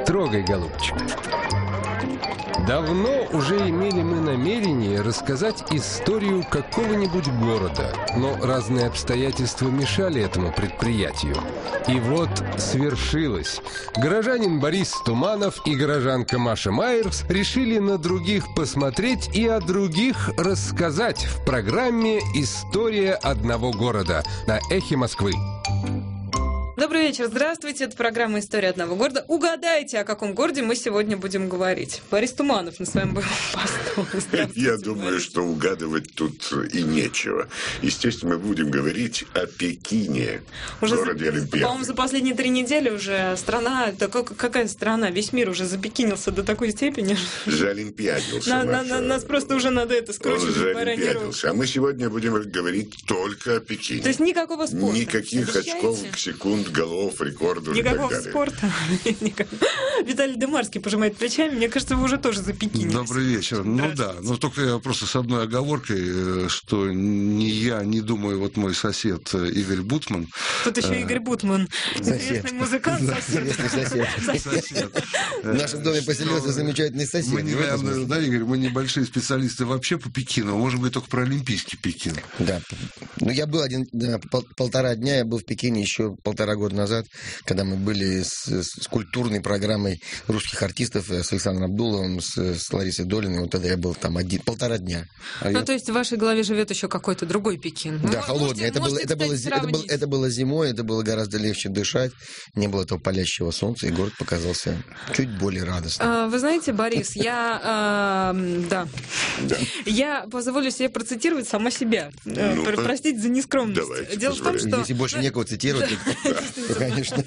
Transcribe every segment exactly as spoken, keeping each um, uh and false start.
Трогай, голубчик. Давно уже имели мы намерение рассказать историю какого-нибудь города, но разные обстоятельства мешали этому предприятию. И вот свершилось. Горожанин Борис Туманов и горожанка Маша Майерс решили на других посмотреть и о других рассказать в программе «История одного города» на Эхе Москвы. Добрый вечер, здравствуйте. Это программа «История одного города». Угадайте, о каком городе мы сегодня будем говорить. Борис Туманов на своем боевом посту. Я думаю, что угадывать тут и нечего. Естественно, мы будем говорить о Пекине, уже городе за, Олимпиады. По-моему, за последние три недели уже страна, да какая страна, весь мир уже запекинился до такой степени. Заолимпиадился. На, на, на, нас просто уже надо это скручивать. Заолимпиадился. А мы сегодня будем говорить только о Пекине. То есть никакого спорта? Никаких очков, секунд, голов, рекордов никакого и так далее. Спорта. Виталий Демарский пожимает плечами. Мне кажется, вы уже тоже запекинились. Добрый вечер. Ну да, но только я просто с одной оговоркой, что ни я, не думаю, вот мой сосед Игорь Бутман. Тут еще Игорь Бутман. Интересный музыкант, сосед. Сосед. В нашем доме поселился замечательный сосед. Мы, наверное, да, Игорь, мы небольшие специалисты вообще по Пекину. Может быть, только про Олимпийский Пекин. Да. Ну, я был один, да, пол, полтора дня, я был в Пекине еще полтора года назад, когда мы были с, с культурной программой русских артистов, с Александром Абдуловым, с, с Ларисой Долиной. Вот тогда я был там один, полтора дня. А ну, я... то есть в вашей голове живет еще какой-то другой Пекин. Да, ну, холодный. можете, это, можете, было, это, было, это, было, это было зимой, это было гораздо легче дышать, не было этого палящего солнца, и город показался чуть более радостным. А, вы знаете, Борис, я, а, да. Да. я позволю себе процитировать сама себя. Ну, Простите за нескромность. Давайте, Дело в том, что... Если больше некого цитировать, то, конечно.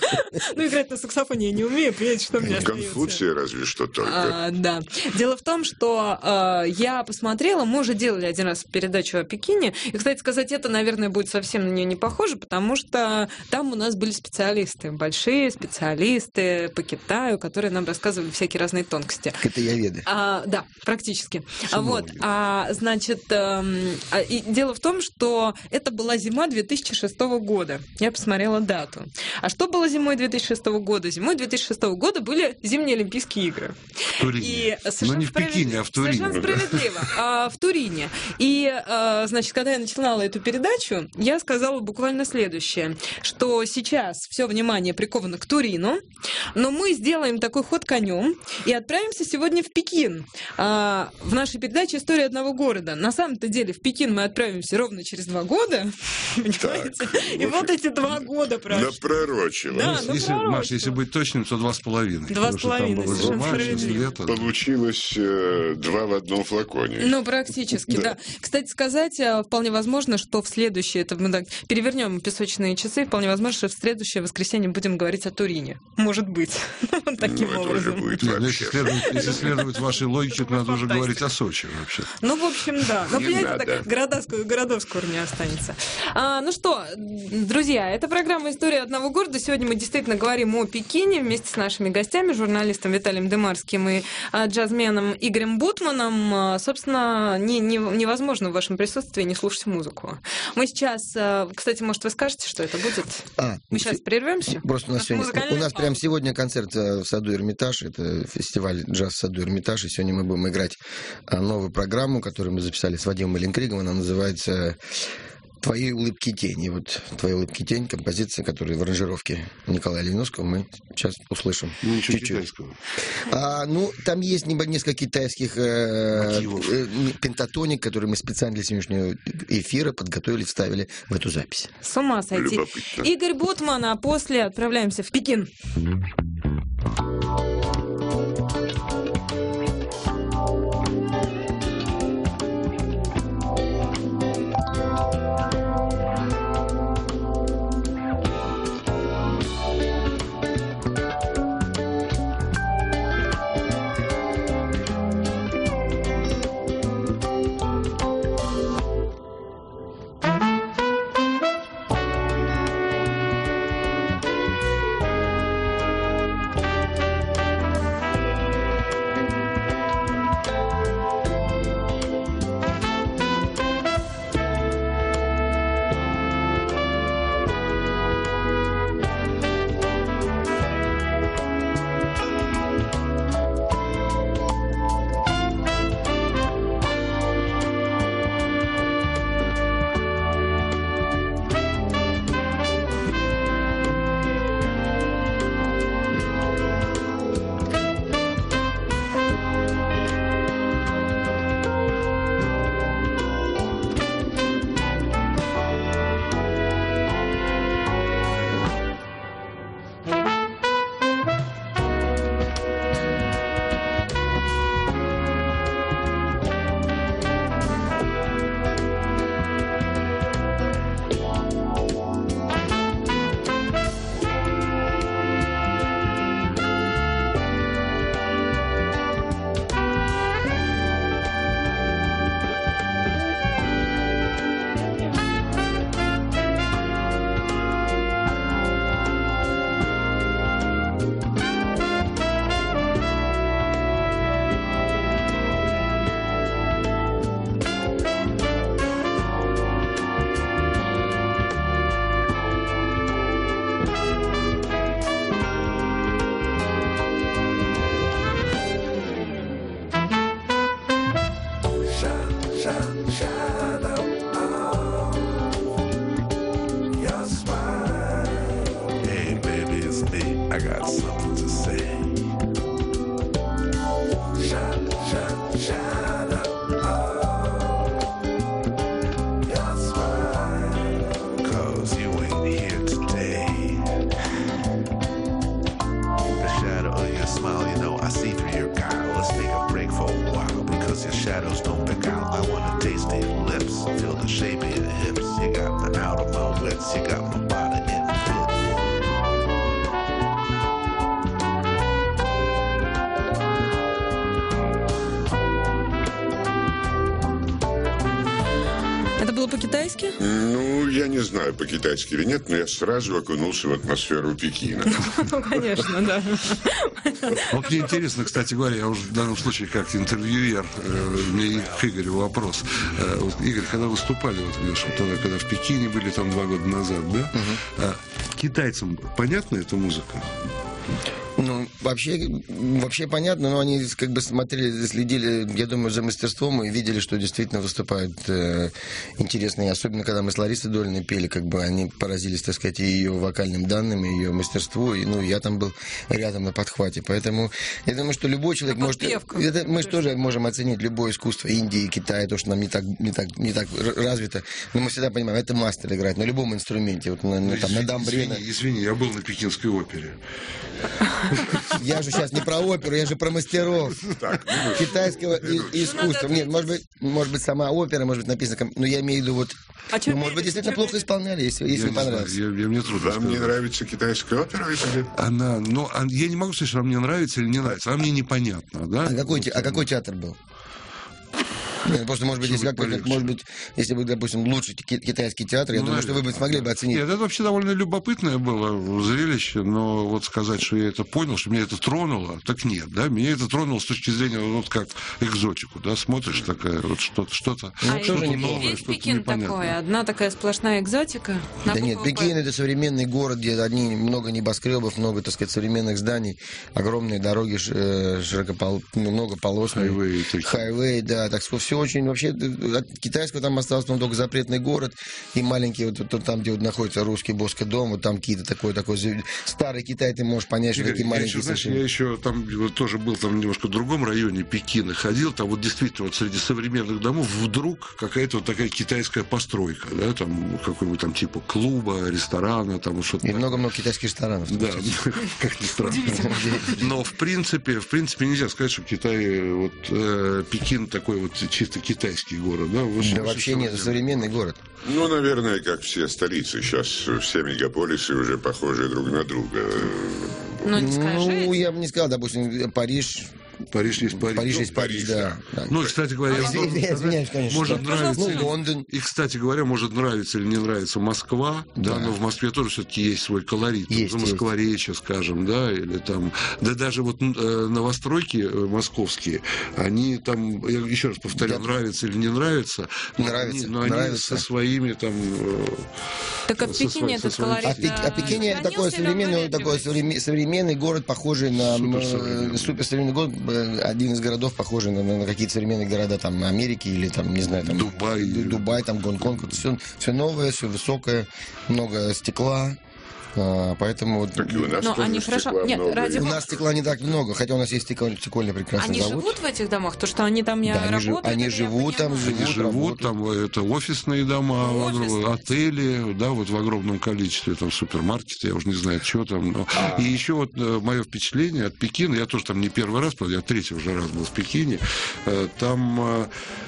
Ну, играть на саксофоне я не умею, понимаете, что мне остается. Конфуция разве что только. А, да. Дело в том, что а, я посмотрела, мы уже делали один раз передачу о Пекине, и, кстати сказать, это, наверное, будет совсем на нее не похоже, потому что там у нас были специалисты, большие специалисты по Китаю, которые нам рассказывали всякие разные тонкости. Китаеведы. А, да, практически. А вот, а, значит, а, и дело в том, что это была зима две тысячи шестого года. Я посмотрела дату. А что было зимой две тысячи шестого года? Зимой две тысячи шестого года были зимние Олимпийские игры. В Турине. И но не в Пекине, а в Турине. Совершенно справедливо. А, в Турине. И, а, значит, когда я начинала эту передачу, я сказала буквально следующее, что сейчас все внимание приковано к Турину, но мы сделаем такой ход конем и отправимся сегодня в Пекин. А, в нашей передаче «История одного города». На самом-то деле в Пекин мы отправимся ровно через два года. Понимаете? И вот эти два года прошли. Напророчило. Да, если, Маша, если быть точным, то два с половиной. Два с половиной, совершенно справедливо. Получилось э, два в одном флаконе. Ну, практически, да. да. Кстати сказать, вполне возможно, что в следующее, это мы так перевернем песочные часы, вполне возможно, что в следующее воскресенье будем говорить о Турине. Может быть. Таким ну, образом. Будет Нет, ну, если, следовать, если следовать вашей логике, то надо уже говорить о Сочи вообще. Ну, в общем, да. Но, не понимаете, надо. так, городов, городов скоро не останется. А, ну что, друзья, это программа «История одного города». Сегодня мы действительно говорим о Пекине вместе с нашими гостями, журналистом Виталием Демарским и а, джазменом Игорем Бутманом. А, собственно, не, не, невозможно в вашем присутствии не слушать музыку. Мы сейчас, а, кстати, может, вы скажете, что это будет? А, мы сейчас с... прервемся? Просто у нас, сегодня, у нас прямо сегодня концерт в саду Эрмитаж. Это фестиваль джаз в саду Эрмитаж. И сегодня мы будем играть новую программу, которую мы записали с Вадимом Маленкригом. Она называется «Твои улыбки тень». И вот «Твои улыбки тень» — композиция, которая в аранжировке Николая Левиновского, мы сейчас услышим. Ну, ничего чуть-чуть. китайского. А, ну, там есть несколько китайских э, э, пентатоник, которые мы специально для сегодняшнего эфира подготовили, вставили в эту запись. С ума сойти. Любопытно. Игорь Бутман, а после отправляемся в Пекин. of your smile. You know, I see through your guile. Let's take a break for a while because your shadows don't beguile. I wanna taste your lips, feel the shape of your hips. You got the out of my wits, you got my body in the fits. Это было по-китайски? Ну, я не знаю, по-китайски или нет, но я сразу окунулся в атмосферу Пекина. Ну, конечно, да. Вот мне интересно, кстати говоря, я уже в данном случае как интервьюер, э, у меня к Игорю вопрос. Э, вот, Игорь, когда выступали, вот, видишь, вот тогда, когда в Пекине были, там, два года назад, да? Угу. А, китайцам понятна эта музыка? Ну, вообще, вообще понятно, но они как бы смотрели, следили, я думаю, за мастерством и видели, что действительно выступают э, интересные. Особенно, когда мы с Ларисой Долиной пели, как бы они поразились, так сказать, ее вокальным данным, ее мастерству. И, ну, я там был рядом на подхвате. Поэтому я думаю, что любой человек а может... Это, мы же тоже можем оценить любое искусство Индии, Китая, то, что нам не так, не так, не так развито. Но мы всегда понимаем, это мастер играет на любом инструменте. Вот на, на, там, на дамбре. Извини, извини, я был на Пекинской опере. Я же сейчас не про оперу, я же про мастеров китайского искусства. Нет, может быть, может быть, сама опера, может быть, написано, но я имею в виду вот... А ну, может быть, действительно плохо исполняли, если, если не понравилось. Я, я, мне трудно Вам сказать. не нравится китайская опера, если... Она, ну, я не могу сказать, что она мне нравится или не нравится. Она мне непонятна, да? А какой, а какой театр был? Нет, просто, может быть, если, как, может быть, если бы, допустим, лучший китайский театр, я ну, думаю, наверное, что вы бы смогли бы оценить. Нет, это вообще довольно любопытное было зрелище, но вот сказать, что я это понял, что меня это тронуло, так нет, да, меня это тронуло с точки зрения, вот как экзотику, да, смотришь такая, вот что-то, что-то, а что-то и новое, весь что-то Пекин непонятное. Такое, одна такая сплошная экзотика. Да нет, Пекин — это современный город, где одни, много небоскребов, много, так сказать, современных зданий, огромные дороги, широкопол... много полосных. Хайвей. Хайвей, да, так что все очень, вообще, от китайского там остался ну, только запретный город и маленький, вот, вот там, где вот находится русский Боска дом, вот там какие-то такой, такой старый Китай, ты можешь понять, что Игорь, такие я маленькие... Еще, знаешь, я еще там вот, тоже был там немножко в другом районе Пекина, ходил, там вот действительно вот среди современных домов вдруг какая-то вот такая китайская постройка, да, там какой-нибудь там типа клуба, ресторана, там что-то. И много-много китайских ресторанов. Да, как ни странно. Но в принципе, в принципе нельзя сказать, что Китай, вот э, Пекин такой вот чисто китайский город, да? Выше, да вообще нет, это современный город. Ну, наверное, как все столицы. Сейчас все мегаполисы уже похожи друг на друга. Ну, не скажи. Ну, я бы не сказал, допустим, Париж... Париж есть Париж. Париж ну, есть Париж, Париж да. да. Ну, кстати говоря, я извиняюсь, конечно. Может нравиться, ну, Лондон. И, кстати говоря, может нравиться или не нравится Москва, да, да но в Москве тоже все-таки есть свой колорит. Есть, Москворечье, скажем, да, или там, да даже вот э, новостройки московские, они там, я еще раз повторю, да. нравится или не нравится, нравится, но они, но они со своими там... Э, так а в Пекине этот колорит... А, да, а Пекине такой современный, такой современный город, похожий на суперсовременный город, один из городов, похожий на, на какие-то современные города там Америки или там, не знаю, там Дубай, Дубай, там Гонконг, все, все новое, все высокое, много стекла. А, поэтому вот... Так и у нас но тоже они стекла хорошо... Нет, много. ради... У нас стекла не так много, хотя у нас есть стекольный, стекольный прекрасный они завод. Они живут в этих домах? То, что они там не да, работают? Они, жив, они живут там, живут, Они живут там, это офисные дома, офисные. Отели, да, вот в огромном количестве, там супермаркеты, я уже не знаю, что там. Но... А. И еще вот мое впечатление от Пекина, я тоже там не первый раз, я третий уже раз был в Пекине, там...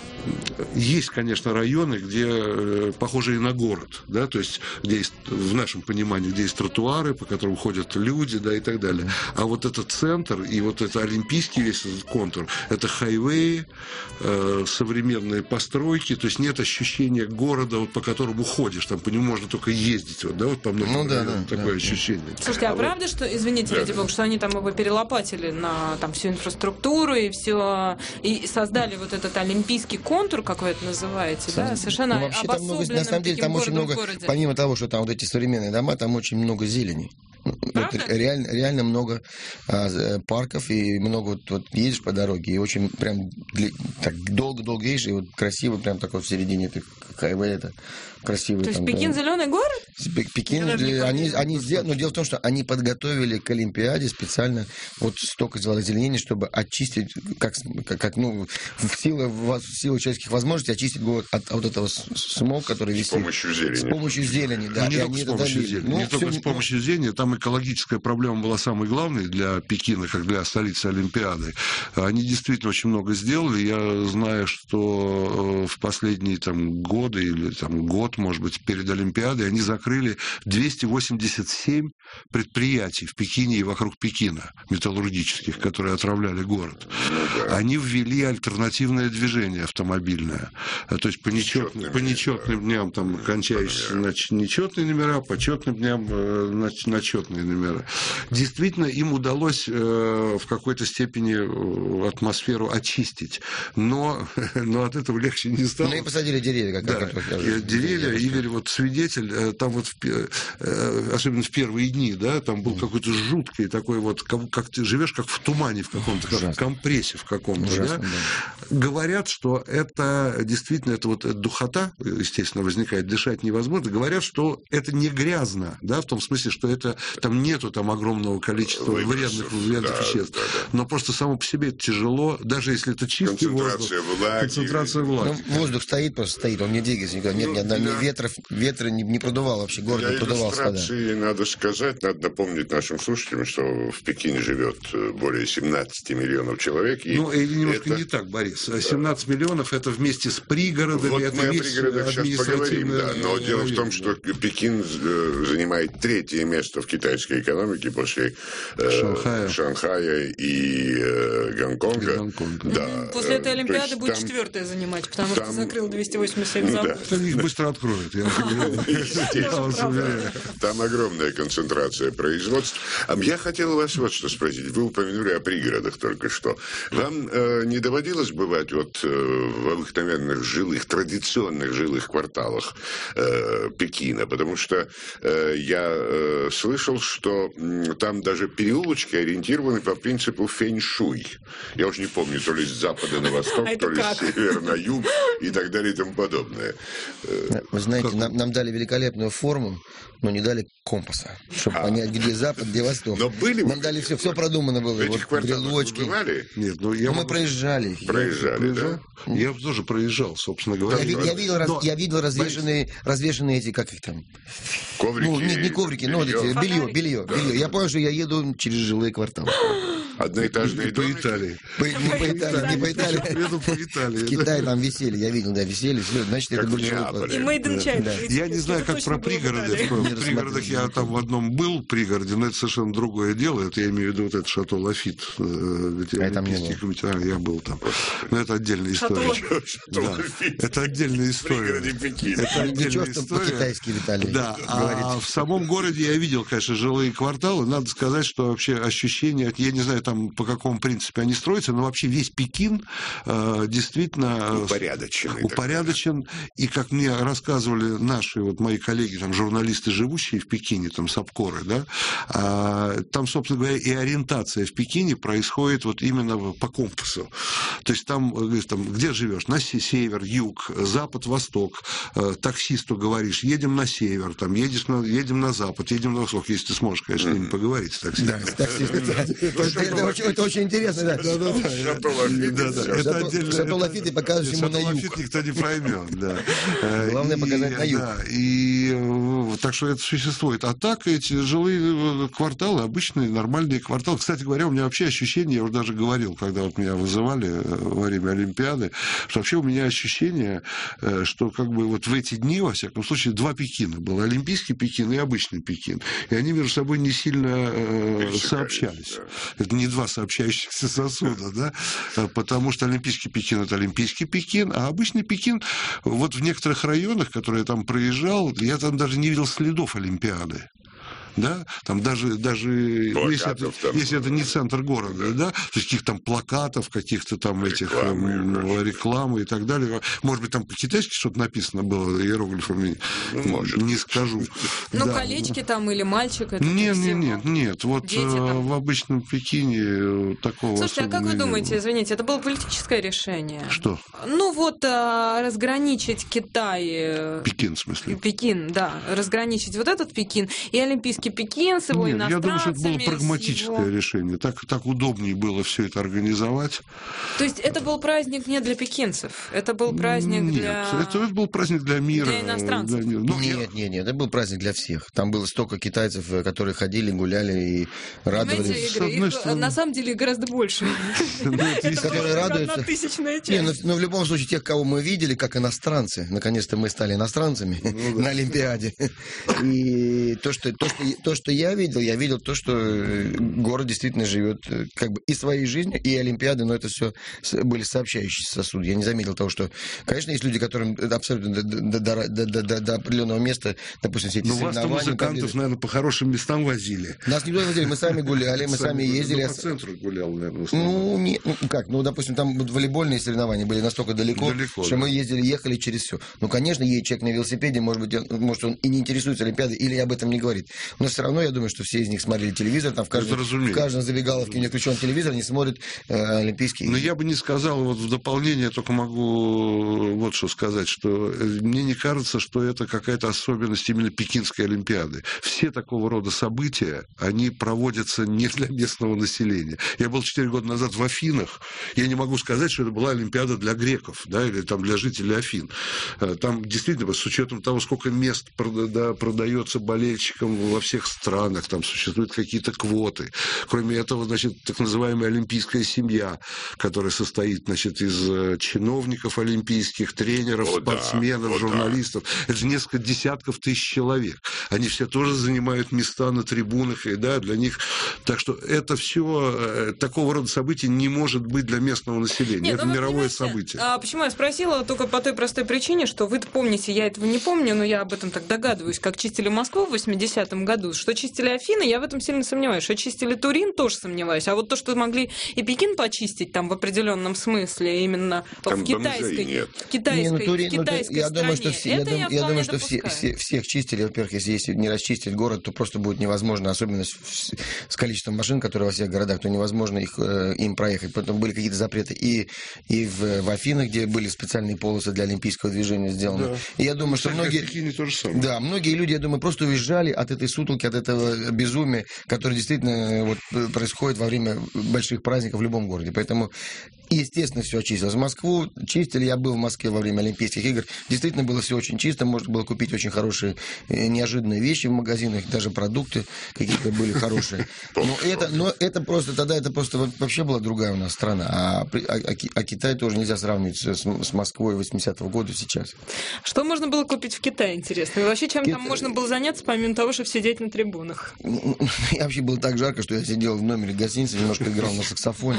Есть, конечно, районы, где э, похожие на город, да, то есть где есть, в нашем понимании, где есть тротуары, по которым ходят люди, да, и так далее. А вот этот центр и вот это олимпийский весь этот контур, это хайвей, э, современные постройки, то есть нет ощущения города, вот, по которому ходишь, там по нему можно только ездить, вот, да, вот по многим ну, да, районам, да, такое да, ощущение. Слушайте, а, а правда, вот... что, извините, да. ради бога, что они там его перелопатили на там всю инфраструктуру и все, и создали вот этот олимпийский контур, контур, как вы это называете, Сам... да, совершенно ну, вообще, там много, на самом деле, там очень много, помимо того, что там вот эти современные дома, там очень много зелени. Вот, реально, реально много а, парков, и много вот, вот едешь по дороге, и очень прям так долго-долго едешь, и вот красиво прям такой в середине ты хайвей, это красивый. То есть там, Пекин да. зеленый город? Пекин, они, они сделали, но дело в том, что они подготовили к Олимпиаде специально вот столько сделали озеленения, чтобы очистить, как, как, как ну, в силу, в силу человеческих возможностей очистить город от, от вот этого смога, который висит. С помощью зелени. С помощью зелени, да. Ну, не и только с помощью зелени. Ну, не только все... с помощью зелени. Там экологическая проблема была самой главной для Пекина, как для столицы Олимпиады. Они действительно очень много сделали. Я знаю, что в последние там, годы или там, год, может быть, перед Олимпиадой они закрыли двести восемьдесят семь предприятий в Пекине и вокруг Пекина, металлургических, которые отравляли город. Они ввели альтернативное движение автомобильное. То есть по, нечет... по нечетным дням там кончающиеся на нечетные номера, по четным дням на, на четные номера. Действительно, им удалось в какой-то степени атмосферу очистить. Но, но от этого легче не стало. Ну и посадили деревья, как, да. как, как, как Деревья, Игорь, вот свидетель, там вот, в, особенно в первые дни, да, там был какой-то жуткий такой вот, как, как ты живешь, как в тумане в каком-то, как в компрессе в каком-то, Ужасно, да? Да. Говорят, что это действительно, это вот духота, естественно, возникает, дышать невозможно. Говорят, что это не грязно, да, в том смысле, что это там нету там огромного количества вредных, вредных да, веществ. Да, да. Но просто само по себе это тяжело, даже если это чистый воздух. Влаги. Концентрация влаги. Ну, воздух стоит, просто стоит, он не двигается никуда. Нет, ну, ни, ни ветра, ветра не, не продувал вообще, город для не продувал. иллюстрации надо сказать, надо напомнить нашим слушателям, что в Пекине живет более семнадцати миллионов человек. И ну, и немножко это... не так, Борис. семнадцать миллионов это вместе с пригородами. Вот это мы о пригородах сейчас поговорим, да. Но дело в том, что Пекин занимает третье место в китайской экономике после Шанхая, Шанхая и э, Гонконга. И Гонконга. Да. После этой Олимпиады будет там... четвертое занимать, потому там... что закрыл двести восемьдесят семь заводов. Да. Их быстро откроют. Там огромная концентрация производств. Я хотел вас вот что спросить. Вы упомянули о пригородах только что. Вам э, не доводилось бывать вот э, в обыкновенных жилых, традиционных жилых кварталах э, Пекина? Потому что э, я э, слышал, что э, там даже переулочки ориентированы по принципу фэнь-шуй. Я уже не помню, то ли с запада на восток, а то ли с севера на юг и так далее и тому подобное. Вы знаете, нам, нам дали великолепную форму, но не дали компаса, чтобы а. понять, где запад, где восток. Но были Нам дали все, все продумано было. В этих вот брелочки. Вы бывали? Нет, ну я мы могу... проезжали. Проезжали, да? Я тоже проезжал, собственно говоря. Я, я, видел, но... я видел развешенные, развешенные эти, как их там? Коврики. Ну, не, не коврики, но белье, белье, белье. Да, белье. Я понял, что я еду через жилые кварталы. Одноэтажные по Италии. По, не по Италии, не по Италии. по Италии. В Китае там висели, я видел, да, висели. Значит, как это были И Made in China. Я не знаю, как про пригороды. В пригородах я там в одном был пригороде, но это совершенно другое дело. Это я имею в виду вот это Шато Лафит. Я там не был. Я был там. Но это отдельная история. Это отдельная история. Это отдельная история. По-китайски, Виталий. Да. А в самом городе я видел, конечно, жилые кварталы. Надо сказать, что вообще ощущение, я не знаю, там по какому принципу они строятся, но вообще весь Пекин э, действительно упорядочен. упорядочен. И как мне рассказывали наши, вот мои коллеги, там, журналисты, живущие в Пекине, там, сапкоры, да, а, там, собственно говоря, и ориентация в Пекине происходит вот именно по компасу. То есть там, там где живешь? На север, юг, запад, восток. Таксисту говоришь, едем на север, там, едешь на, едем на запад, едем на восток, если ты сможешь, конечно, с ними поговорить с таксистом. Это очень интересно, да. Да, да, да. Шато Лафит. Шато Лафит и покажешь ему на юг. Шато Лафит никто не проймет, да. Главное показать на юг. И так что это существует. А так эти жилые кварталы, обычные нормальные кварталы. Кстати говоря, у меня вообще ощущение, я уже даже говорил, когда вот меня вызывали во время Олимпиады, что вообще у меня ощущение, что как бы вот в эти дни, во всяком случае, два Пекина было. Олимпийский Пекин и обычный Пекин. И они между собой не сильно сообщались. Это не два сообщающихся сосуда, да, потому что Олимпийский Пекин – это Олимпийский Пекин, а обычный Пекин, вот в некоторых районах, которые я там проезжал, я там даже не видел следов Олимпиады. Да, там даже, даже если, это, там, если это не центр города, да, то есть каких-то там плакатов, каких-то там этих рекламы, рекламы и так далее. Может быть, там по-китайски что-то написано было иероглифами, может. Не скажу. Ну, да. Колечки там или мальчик. Это нет, нет, нет, нет. Вот э, в обычном Пекине такого. Слушайте, а как вы думаете, было. Извините, это было политическое решение? Что? Ну, вот а, разграничить Китай. Пекин, в смысле? Пекин, да. Разграничить вот этот Пекин и Олимпийский все-таки Пекин с его Нет, я думаю, что это было иностранцами, прагматическое его... решение. Так, так удобнее было все это организовать. То есть это был праздник не для пекинцев, это был праздник Нет, для... это, это был праздник для мира. Для иностранцев. Для... Ну, нет, нет, нет, это был праздник для всех. Там было столько китайцев, которые ходили, гуляли и радовались. Понимаете, Игорь, их, стороны... на самом деле гораздо больше. Которые радуются. Однотысячная Не, но, часть. но в любом случае, тех, кого мы видели, как иностранцы, наконец-то мы стали иностранцами Ну, да. на Олимпиаде. И то что, то, что, то, что я видел, я видел то, что город действительно живет как бы и своей жизнью, и Олимпиады, но это все были сообщающиеся сосуды. Я не заметил того, что, конечно, есть люди, которым абсолютно до, до, до, до, до, до определенного места, допустим, все эти Ну, вас-то соревнования. музыкантов, победы. наверное, по хорошим местам возили. Нас никуда не возили, мы сами гуляли, мы сами ездили. Ну, по центру гулял, наверное, в основном. Ну, не, ну, как, ну, допустим, там вот волейбольные соревнования были настолько далеко, Далеко, что да. мы ездили, ехали через все. Ну, конечно, едет человек на велосипеде, может быть, он, может, он и не интересуется Олимпиадой, или об этом не говорит. Но все равно, я думаю, что все из них смотрели телевизор, там в каждом, в каждом забегаловке не включен телевизор, они смотрят э, Олимпийские Но игры. я бы не сказал, вот в дополнение только могу вот что сказать, что мне не кажется, что это какая-то особенность именно Пекинской Олимпиады. Все такого рода события, они проводятся не для местного населения. Я был четыре года назад в Афинах, я не могу сказать, что это была Олимпиада для греков, да, или там для жителей Афин. Там действительно, с учетом того, сколько мест да, продается болельщикам во всех странах, там существуют какие-то квоты. Кроме этого, значит, так называемая олимпийская семья, которая состоит, значит, из чиновников олимпийских, тренеров, О, спортсменов, да, журналистов. да. Это же несколько десятков тысяч человек. Они все тоже занимают места на трибунах, и да, для них. Так что это все такого рода события не может быть для местного населения. Нет, это ну, мировое понимаете, событие. А почему я спросила? Только по той простой причине, что вы-то помните, я этого не помню, но я об этом так догадываюсь, как чистили Москву в восьмидесятом году. Что чистили Афины, я в этом сильно сомневаюсь. Что чистили Турин, тоже сомневаюсь. А вот то, что могли и Пекин почистить там в определенном смысле, именно Там в китайской, нет. в китайской, Не, ну, Турин, в ну, китайской я думаю, что стране. все, я, Это дум- я я думаю, вполне что все, допускаю. все, всех чистили. Во-первых, если, если не расчистить город, то просто будет невозможно, особенно с, с количеством машин, которые во всех городах, то невозможно их, э, им проехать. Поэтому были какие-то запреты и, и в, в Афинах, где были специальные полосы для олимпийского движения сделаны. Да. И я думаю, что Кстати, многие... в Пекине то же самое. Да, многие люди, я думаю, просто уезжали от этой сутолки, от этого безумия, которое действительно вот, происходит во время больших праздников в любом городе. Поэтому, естественно, все очистилось. В Москву чистили, я был в Москве во время Олимпийских игр. Действительно было все очень чисто, можно было купить очень хорошие, неожиданные вещи в магазинах, даже продукты какие-то были хорошие. Но это, но это просто, тогда это просто вообще была другая у нас страна. А, а, а Китай тоже нельзя сравнивать с, с Москвой восьмидесятого года сейчас. Что можно было купить в Китае, интересно? И вообще, чем Китай- там можно было заняться, помимо того, чтобы сидеть на трибунах? Я вообще было так жарко, что я сидел в номере гостиницы, немножко играл на саксофоне.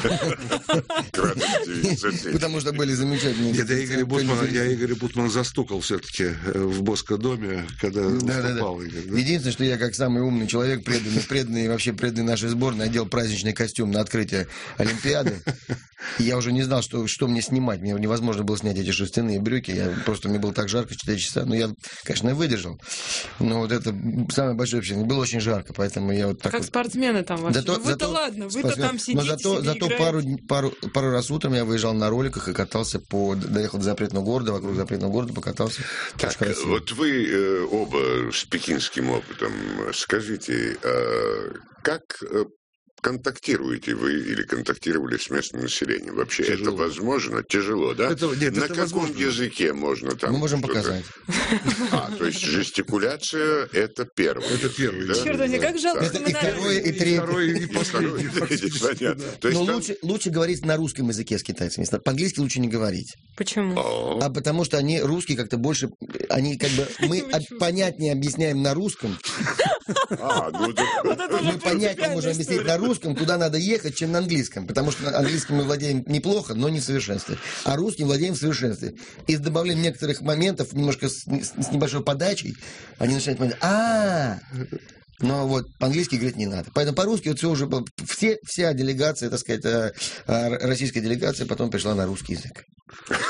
Потому что были замечательные... Нет, я Игоря Бутмана, я Игоря Бутмана застукал все-таки в Боскодоме, когда Да, да, да. выступал Игорь. Да? Единственное, что я как самый умный человек, преданный, преданный вообще преданный нашей сборной, надел праздничный костюм на открытие Олимпиады. И я уже не знал, что, что мне снимать. Мне невозможно было снять эти шерстяные брюки. Я, просто мне было так жарко, четыре часа. Ну, я, конечно, выдержал. Но вот это самое большое впечатление. Было очень жарко, поэтому я вот так Как вот... спортсмены там вообще. Зато- Ну, вы-то зато ладно, вы-то спортсмен. там сидите, Но зато, себе зато играете. пару, пару, пару раз утром я выезжал на роликах и катался по... Доехал до запретного города, вокруг запретного города покатался. Так, Очень красиво. вот вы э, оба с пекинским опытом. Скажите, э, как э, контактируете вы или контактировали с местным населением? Вообще Тяжело. это возможно? Тяжело, да? Это- нет, На это каком возможно. языке можно там Мы можем что-то- показать. А, то есть жестикуляция – это первый. Это первый, да? Черт возьми, как жалко, Это что мы и на второе, и И третье. второй, и И последний. второй, фактически, понятно. да. То есть Но там- лучше, лучше говорить на русском языке с китайцами. По-английски лучше не говорить. Почему? О, А потому что они русские как-то больше... Они как бы... Мы об- понятнее объясняем на русском. а, ну, так- Мы понятнее можем объяснить на русском, куда надо ехать, чем на английском. Потому что английским мы владеем неплохо, но не в совершенстве. А русским владеем в совершенстве. И с добавлением некоторых моментов, немножко с, с небольшой подачей, они начинают понимать, а но вот по-английски говорить не надо. Поэтому по-русски вот все уже было. Все, вся делегация, так сказать, э, э, российская делегация потом пришла на русский язык.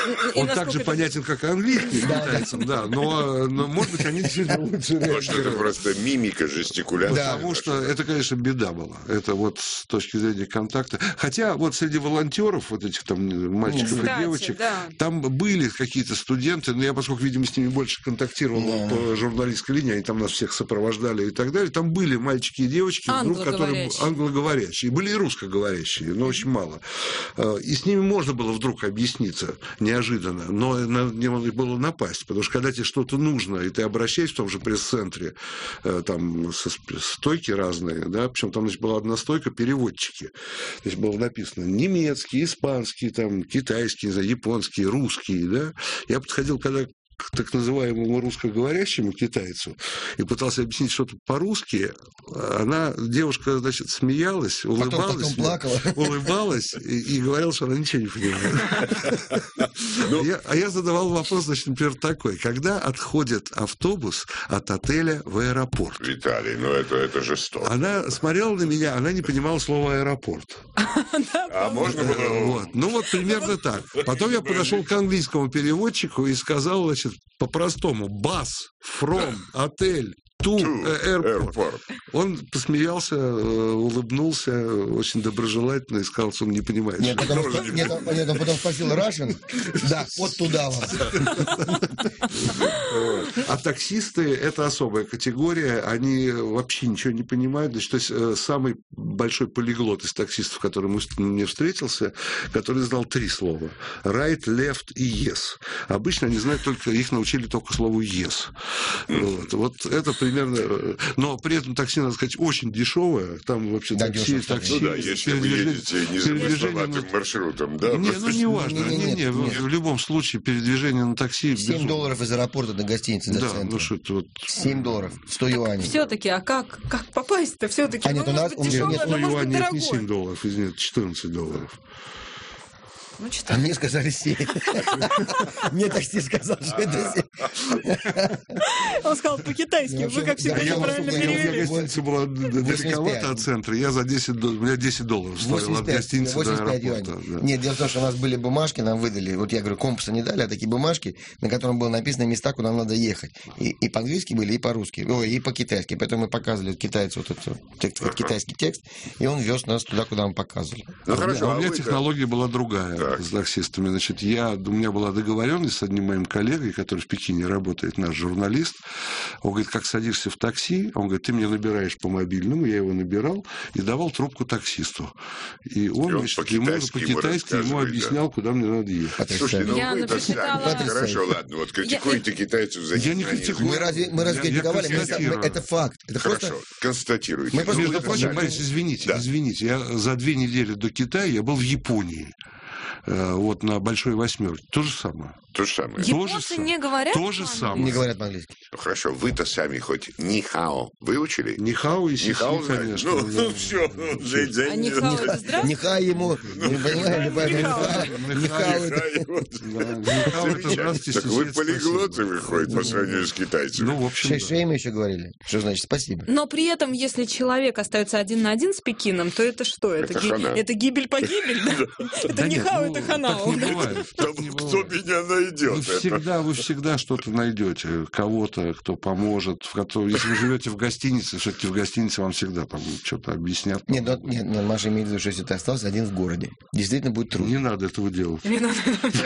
И Он насколько так же это- понятен, как и английский китайцам, да, но, но, может быть, они действительно лучше Потому что это реагируют. просто мимика, жестикуляция. Потому что это, конечно, беда была. Это вот с точки зрения контакта. Хотя вот среди волонтеров, вот этих там мальчиков Кстати, и девочек, да. там были какие-то студенты, но я, поскольку, видимо, с ними больше контактировал Да. по журналистской линии, они там нас всех сопровождали и так далее, там были мальчики и девочки, вдруг, которые Англоговорящие. англоговорящие. Были и русскоговорящие, но очень мало. Э, И с ними можно было вдруг объясниться неожиданно, но на него было напасть, потому что когда тебе что-то нужно, и ты обращаешься в том же пресс-центре, э, там со сп- стойки разные, да, причем там, значит, была одна стойка, переводчики. То есть было написано немецкий, испанский, там, китайский, не знаю, японский, русский, да. Я подходил, когда к так называемому русскоговорящему китайцу и пытался объяснить что-то по-русски, она, девушка, значит, смеялась, Потом, улыбалась, потом плакала. улыбалась и, и говорила, что она ничего не понимает. Я- А я задавал вопрос, значит, например, такой. Когда отходит автобус от отеля в аэропорт? Виталий, ну это, это жестоко. Она смотрела на меня, она не понимала слова аэропорт. А можно было... Вот. Ну вот примерно так. Потом я подошел к английскому переводчику и сказал, значит, по-простому, бас, from, отель, to, To airport. airport. Он посмеялся, э, улыбнулся, очень доброжелательно и сказал, что он не понимает. Нет, что- потом, Тоже спро- не нет, он- нет, он потом спросил Russian. Да, вот туда вас. Вот. А таксисты – это особая категория, они вообще ничего не понимают. Значит, то есть э, самый большой полиглот из таксистов, который мне встретился, который знал три слова – right, left и yes. Обычно они знают только, их научили только слову yes. Вот, вот это примерно… э, Но при этом такси, надо сказать, очень дешевое. Там вообще Да, такси, дешево, такси… Ну да, если вы передвижение- едете передвижение незамысловатым на- маршрутом, да? Не, ну не важно. Не, не, Не, нет, не, нет. в любом случае передвижение на такси… семь безумно. долларов из аэропорта до гостиницы, до Да, центра. ну что это вот… семь долларов, сто юаней. Все-таки, а как, как попасть-то все-таки? А нет, ну, у может нас- быть, у меня дешевое, нет, но Ну, может быть, юань, нет, не дорогое. семь долларов, извините, четырнадцать долларов. Ну, А читай. мне сказали семь. Мне такси сказал, что это семь. Он сказал по-китайски. Ну, Вы, как вообще, всегда, да, я неправильно вот- У я- меня перевели. гостиница была д- д- далековато от центра. Я за десять долларов, у меня десять долларов стоило от восемьдесят пять, гостиницы до восемьдесят пять аэропорта. юаней. Да. Нет, дело в том, что у нас были бумажки, нам выдали, вот я говорю, компаса не дали, а такие бумажки, на котором было написано места, куда нам надо ехать. И, и по-английски были, и по-русски, ой, и по-китайски. Поэтому мы показывали китайцу вот этот, так сказать, китайский текст, и он вез нас туда, куда мы показывали. Ну хорошо, А у а меня вы-то- технология была другая Так. с таксистами. Значит, я, у меня была договоренность с одним моим коллегой, который в Пекине работает, наш журналист. Он говорит, как садишься в такси, он говорит, ты мне набираешь по мобильному, я его набирал и давал трубку таксисту. И он, И он значит, ему по-китайски ему по-китайски ему рассказывает, объяснял, куда мне надо ехать. Слушайте, ну Я вы-то написала- сами. Хорошо, ладно, вот критикуете китайцев за Я не незнание критикую. Мы разве, мы разве Я- я критиковали? Мы- констатирую. мы- это факт. Это Хорошо, просто... констатируйте. Мы просто- Ну, Между вы-то прочим, сами. Борис, извините, Да. извините, я за две недели до Китая я был в Японии. Э, Вот на Большой Восьмерке. То же самое. То же самое. Я- Японцы же самое. не говорят? То же по-английски? самое. Не говорят по-английски. Ну, хорошо, вы-то сами хоть нихао выучили? Нихао и сиси, Нихао, знаете? конечно. Ну, да. ну все, день, день. А нихао это здравствуйте? Нихай ему, не понимаете, поэтому Нихао. нихай- нихай это- Да, Нихао это здравствуйте, Так сиси, вы это полиглоты спасибо. выходят по сравнению с китайцами. Ну, в общем, Шей- да. Шей мы еще говорили. Что значит спасибо? Но при этом, если человек остается один на один с Пекином, то это что? Это, Это ги- хана. это гибель-погибель? да? Это Да не нет, хао, ну, это так ханао. не бывает, так Там не кто бывает. меня Вы найдет? Это- всегда, вы всегда что-то найдете, кого-то, кто поможет, в котором, если вы живете в гостинице, все-таки в гостинице вам всегда там что-то объяснят. Нет, ну, нет, нет, Маша имеет в виду, что если ты остался один в городе, действительно будет трудно. Не надо этого делать. Не надо.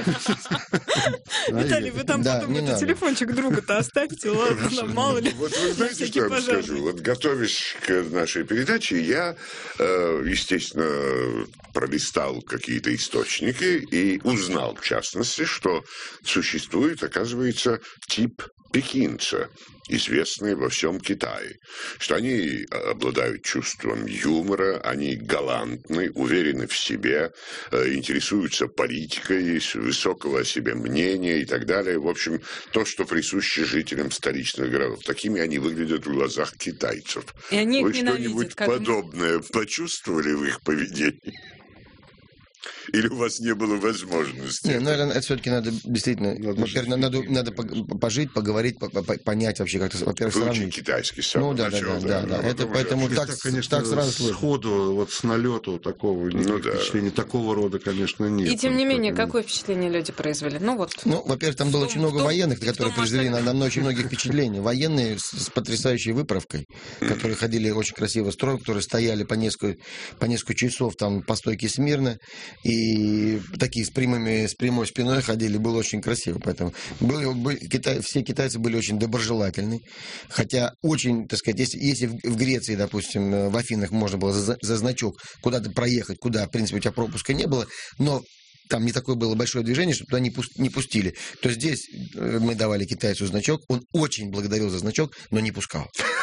Виталий, вы там Да, потом не это надо. телефончик друга-то оставьте, ладно, нам мало ли. Вот вы На знаете, всякий что я вам пожарный. скажу? Вот готовясь к нашей передаче, я, э, естественно, пролистал какие-то источники и узнал, в частности, что существует, оказывается, тип пекинца, известный во всем Китае, что они обладают чувством юмора, они галантны, уверены в себе, э, интересуются политикой, с высокого о себе мнения и так далее. В общем, то, что присуще жителям столичных городов. Такими они выглядят в глазах китайцев. И они Вы их ненавидят. что-нибудь как мы. подобное почувствовали в их поведении? Или у вас не было возможности? Не, ну, это все-таки надо действительно, Надо во-первых, надо, надо по- пожить, поговорить, по- по- понять вообще, как-то, во-первых, Выучить сравнить. китайский с Ну, самого да, да, начала, да, да, да. а Это потом поэтому уже- так, Так, конечно, так сразу сложно. сходу, вот с налету такого Ну да. впечатления, такого рода, конечно, нет. И тем не менее, Поэтому- какое впечатление люди произвели? Ну вот. Ну, во-первых, там было В том- очень много в том- военных, в которые том произвели на, масштабе. на мной очень многих впечатлений. Военные с, с потрясающей выправкой, которые ходили очень красиво строем, которые стояли по несколько, по несколько часов там по стойке смирно, и такие с, прямыми, с прямой спиной ходили, было очень красиво. Поэтому были, были- китай, все китайцы были очень доброжелательны, хотя очень, так сказать, если, если в, в Греции, допустим, в Афинах можно было за, за значок куда-то проехать, куда, в принципе, у тебя пропуска не было, но там не такое было большое движение, чтобы туда не, пус- не пустили, то здесь э, мы давали китайцу значок, он очень благодарил за значок, но не пускал.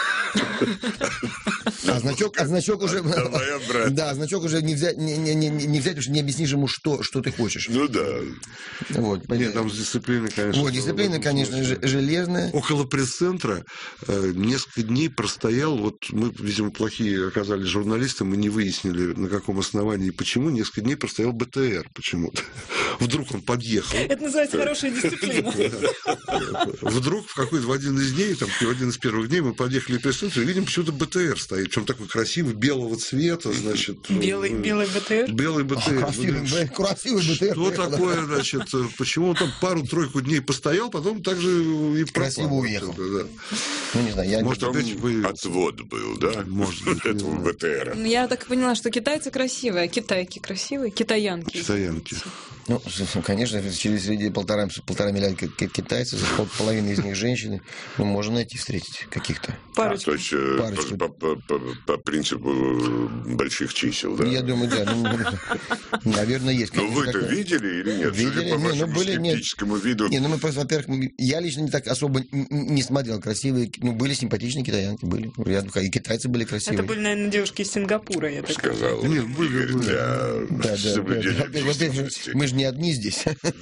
А значок, а значок уже... Давай обратно. Да, значок уже не взять, не, не, не, не взять, потому что не объяснишь ему, что, что ты хочешь. Ну да. Вот, Нет, там с дисциплиной, конечно. вот, дисциплина, в этом конечно, смысле. же- железная. Около пресс-центра э, несколько дней простоял, вот мы, видимо, плохие оказались журналисты, мы не выяснили, на каком основании и почему, несколько дней простоял БТР почему-то. Вдруг он подъехал. Это называется хорошая дисциплина. Вдруг в какой-то в один из дней, там, в один из первых дней мы подъехали к пресс-центру и видим, почему-то БТР стоит. Причем такой красивый, белого цвета, значит. Белый, э, белый БТР. Белый БТР. Красивый, Ну, Б- красивый БТР. Что приехал, да. такое, значит, почему он там пару-тройку дней постоял, потом также и пропал. Красиво уехал. Да, да. Ну, не знаю, я... Может, Потом опять вы... отвод был, да? Может быть, не Этого знаю. БТРа. Ну, я так поняла, что китайцы красивые, а китайки красивые, китаянки. Китаянки. Ну, конечно, через среди полтора, полтора миллиарда ки- ки- китайцев, пол- половина из них женщины, ну, можно найти, встретить каких-то. А, Парочку. то есть э, Парочку. по, по- по- по принципу э, больших чисел, да? Я думаю, да, ну, наверное, есть. Ну, конечно, вы-то такое. видели или нет? Видели? Судя по Не, ну, вашему были, нет. скептическому виду. Не, ну мы просто, во-первых, мы- я лично не так особо н- н- не смотрел красивые, ну, были симпатичные китаянки, были. Я думаю, и китайцы были красивые. Это были, наверное, девушки из Сингапура, я так Сказал Нет, были, Игорь, были. для Да, да, да. соблюдения Во-первых, во-первых, чувственности. мы же не одни здесь.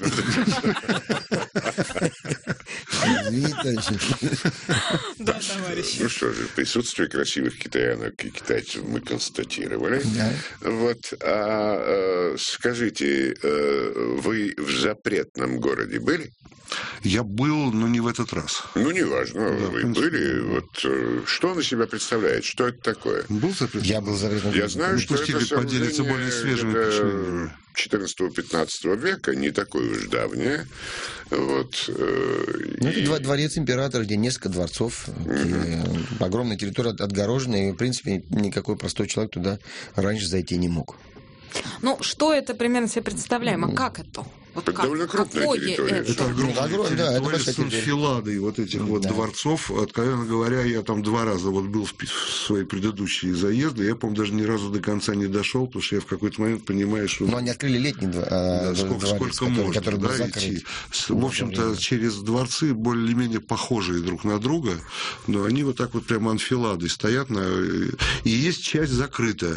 Извините, товарищи. Да, товарищи. Ну что же, присутствие красивых китаянок и китайцев мы констатировали. Да. Вот, а э, скажите, э, вы в запретном городе были? Я был, но не в этот раз. Ну, неважно, Да, вы в принципе, были. Вот, э, что он из себя представляет? Что это такое? Был запрет? Я был за Я знаю, Не что это пустили поделиться сооружение более свежими где-то впечатлениями. четырнадцатого-пятнадцатого века, не такое уж давнее. Вот, э, Ну, это и- дво- дворец императора, где несколько дворцов, где огромная территория от- отгорожена, и, в принципе, никакой простой человек туда раньше зайти не мог. Ну, что это примерно себе представляем? А как это? Вот Это как? довольно крупная Какое территория. это? Это огромная огромная, да, это территория большая с территория. анфиладой вот этих вот Да. дворцов. Откровенно говоря, я там два раза вот был в, пи- в свои предыдущие заезды. Я, по-моему, даже ни разу до конца не дошел, потому что я в какой-то момент понимаю, что... Но они открыли летний дво- Да, а, сколько, дворец, сколько который, можно, который был да, закрыт. идти. С- В общем-то, через дворцы более-менее похожие друг на друга, но они вот так вот прямо анфиладой стоят. На... И есть часть закрытая.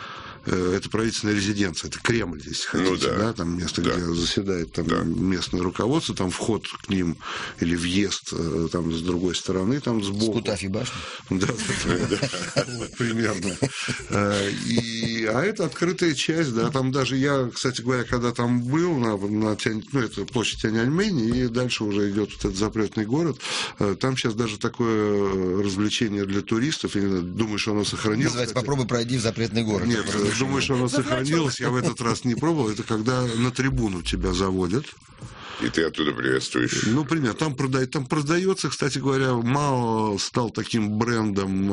Э, Это правительственная резиденция, это Кремль, если хотите, Ну да. да, там место, Да. где заседает там Да. местное руководство, там вход к ним или въезд э, там с другой стороны, там С сбоку. Кутафьей башни. Да, да, да. Вот, примерно. Э, И, а это открытая часть, да, там даже я, кстати говоря, когда там был, на, на Тянь- ну, это площадь Тяньаньмэнь, и дальше уже идет вот этот запретный город, э, там сейчас даже такое развлечение для туристов, я не знаю, думаю, что оно сохранилось. Называется кстати. «Попробуй пройди в запретный город». Нет, думаю, что оно сохранилось, я в этот раз не пробовал, это когда на трибуну тебя заводят. И ты оттуда приветствуешь. Ну, пример, там, продай, там продается, кстати говоря, Мао стал таким брендом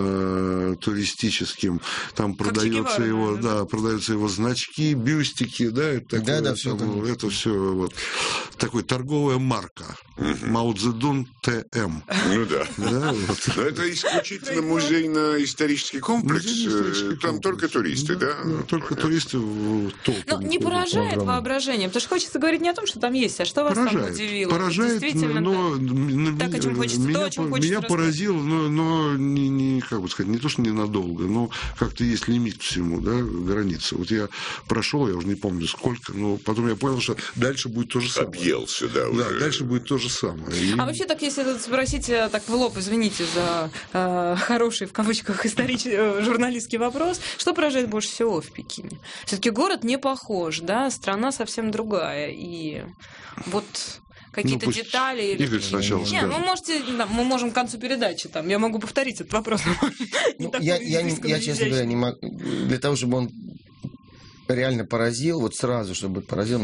э, туристическим. Там Как Че продается Гевара, его, наверное, да, продаются его значки, бюстики, да, это такое, Да, да, там, всё как- это все вот такой торговая марка. Мао Цзэдун ТМ. Ну да. Да, вот. Но это исключительно музейно-исторический комплекс. Музейно-исторический э, Там комплекс. только туристы, да? Только Понятно. туристы в толпе. Ну, не ходят. поражает огромный. воображение, потому что хочется говорить не о том, что там есть, а что вас там Поражает. удивило. Поражает, Действительно, но м- так, о чем хочется, меня, то, о чем по- хочется меня рассказать. поразило, но, но не, не, как бы сказать, не то, что ненадолго, но как-то есть лимит всему, да, граница. Вот я прошел, я уже не помню сколько, но потом я понял, что дальше будет то же самое. Объелся, да, Да, уже. дальше будет то же самое. И- А вообще, так, если тут спросить э, так в лоб, извините за э, хороший, в кавычках, исторический, э, журналистский вопрос, что поражает больше больше всего в Пекине. Все-таки город не похож, да, страна совсем другая. И вот какие-то ну, детали... Игорь сначала Нет, скажет. ну, можете, да, мы можем к концу передачи, там, я могу повторить этот вопрос. Ну, я, я, не, я, честно говоря, не могу... Для того, чтобы он реально поразил, вот сразу, чтобы поразил,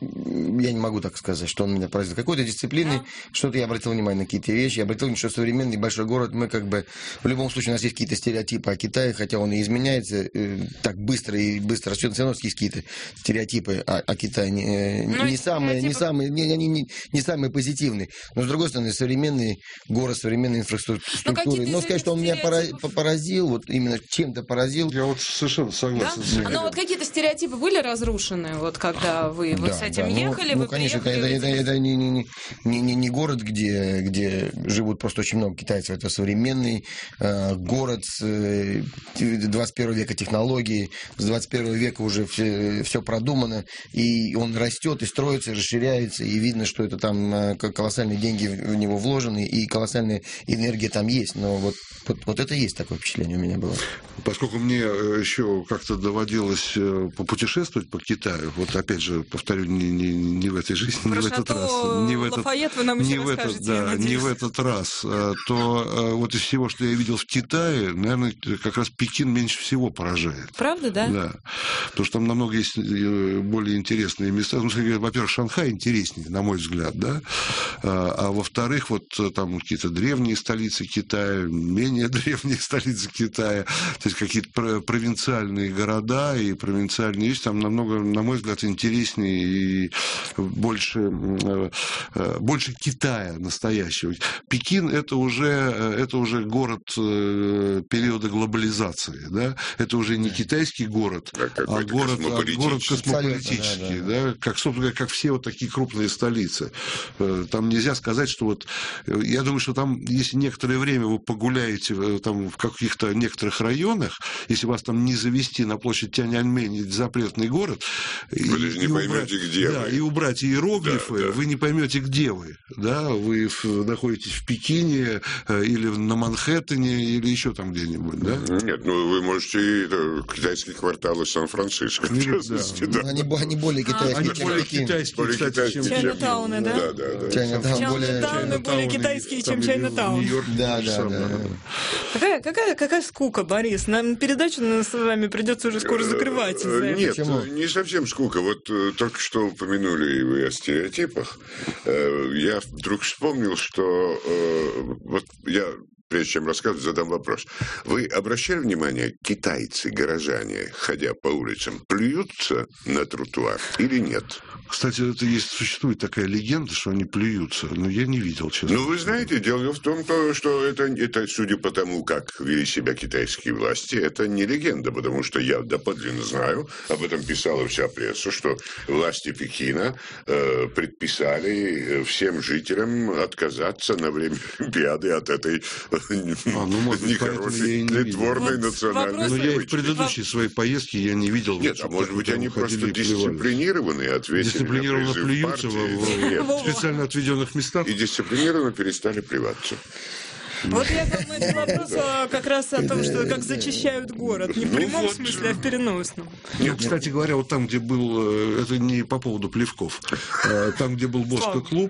я не могу так сказать, что он меня поразил. Какой-то дисциплины, да. Что-то я обратил внимание на какие-то вещи, я обратил внимание, что современный большой город, мы как бы, в любом случае, у нас есть какие-то стереотипы о Китае, хотя он и изменяется э, так быстро и быстро растет, все равно есть какие-то стереотипы о, о Китае, не, не, не самые, не самые, не, не, не, не самые позитивные. Но, с другой стороны, современный город, современная инфраструктура. Но, но сказать, что он меня поразил, вот именно чем-то поразил. Я вот совершенно согласен. Да? Но вот какие-то стереотипы Типа были разрушены, вот когда вы вот да, с этим да. ехали, ну, вы ну, конечно, приехали... это, это, это не, не, не, не, не город, где, где живут просто очень много китайцев. Это современный э, город э, двадцать первого века технологий, с двадцать первого века уже все, все продумано, и он растет, и строится, и расширяется, и видно, что это там э, колоссальные деньги в него вложены, и колоссальная энергия там есть. Но вот, вот, вот это есть такое впечатление у меня было. Поскольку мне еще как-то доводилось попутешествовать по Китаю, вот опять же, повторю, не, не, не в этой жизни, не в этот раз, не в этот, вы нам еще не в этот, да, не в этот раз, то вот из всего, что я видел в Китае, наверное, как раз Пекин меньше всего поражает. Правда, да? Да. Потому что там намного есть более интересные места. Ну, во-первых, Шанхай интереснее, на мой взгляд, да. А во-вторых, вот там какие-то древние столицы Китая, менее древние столицы Китая, то есть какие-то провинциальные города и провинциальные вещи там намного, на мой взгляд, интереснее и больше, больше Китая настоящего. Пекин это уже, это уже город периода глобализации, да? Это уже не китайский город, а, а город, а город космополитический, да, да. Да? Как, собственно, как все вот такие крупные столицы. Там нельзя сказать, что вот, я думаю, что там, если некоторое время вы погуляете там в каких-то некоторых районах, если вас там не завести на площадь Тяньаньмэнь, запретный город, вы и, же не и поймете, убрать, где да, вы. И убрать иероглифы, да, да. вы не поймете, где вы. Да? Вы находитесь в Пекине или на Манхэттене, или еще там где-нибудь. Да? Нет, ну вы можете и китайские кварталы Сан-Франциско. Да. Да. Они, они более китайские, они чем более Пекин. китайские, более кстати, китайские, чем Чайна-тауны, да? Да, да, да. Чайна-таун более... Чайна-тауны более китайские, чем Чайна-таун. Да, да, да. Какая, какая, какая скука, Борис. Нам передачу с вами придется уже скоро закрывать. Нет, не совсем скука. Вот только что упомянули вы о стереотипах. Я вдруг вспомнил, что вот я... Прежде чем рассказывать, задам вопрос. Вы обращали внимание, китайцы, горожане, ходя по улицам, плюются на тротуар или нет? Кстати, это есть, существует такая легенда, что они плюются, но я не видел, честно. Ну, вы знаете, дело в том, что это, это, судя по тому, как вели себя китайские власти, это не легенда, потому что я доподлинно знаю, об этом писала вся пресса, что власти Пекина э, предписали всем жителям отказаться на время Олимпиады от этой А, ну, может быть, нехорошей, притворной вот национальной Но привычки. я и в предыдущей своей поездке я не видел. Нет, а может быть, они просто дисциплинированы и ответили дисциплинированно на призыв плюются партии. в, в специально отведенных местах. И дисциплинированно перестали плеваться. Вот я думаю, это вопрос как раз о том, что как зачищают город. Не в прямом смысле, а в переносном. Ну, кстати говоря, вот там, где был... Это не по поводу плевков. Там, где был Боско-клуб...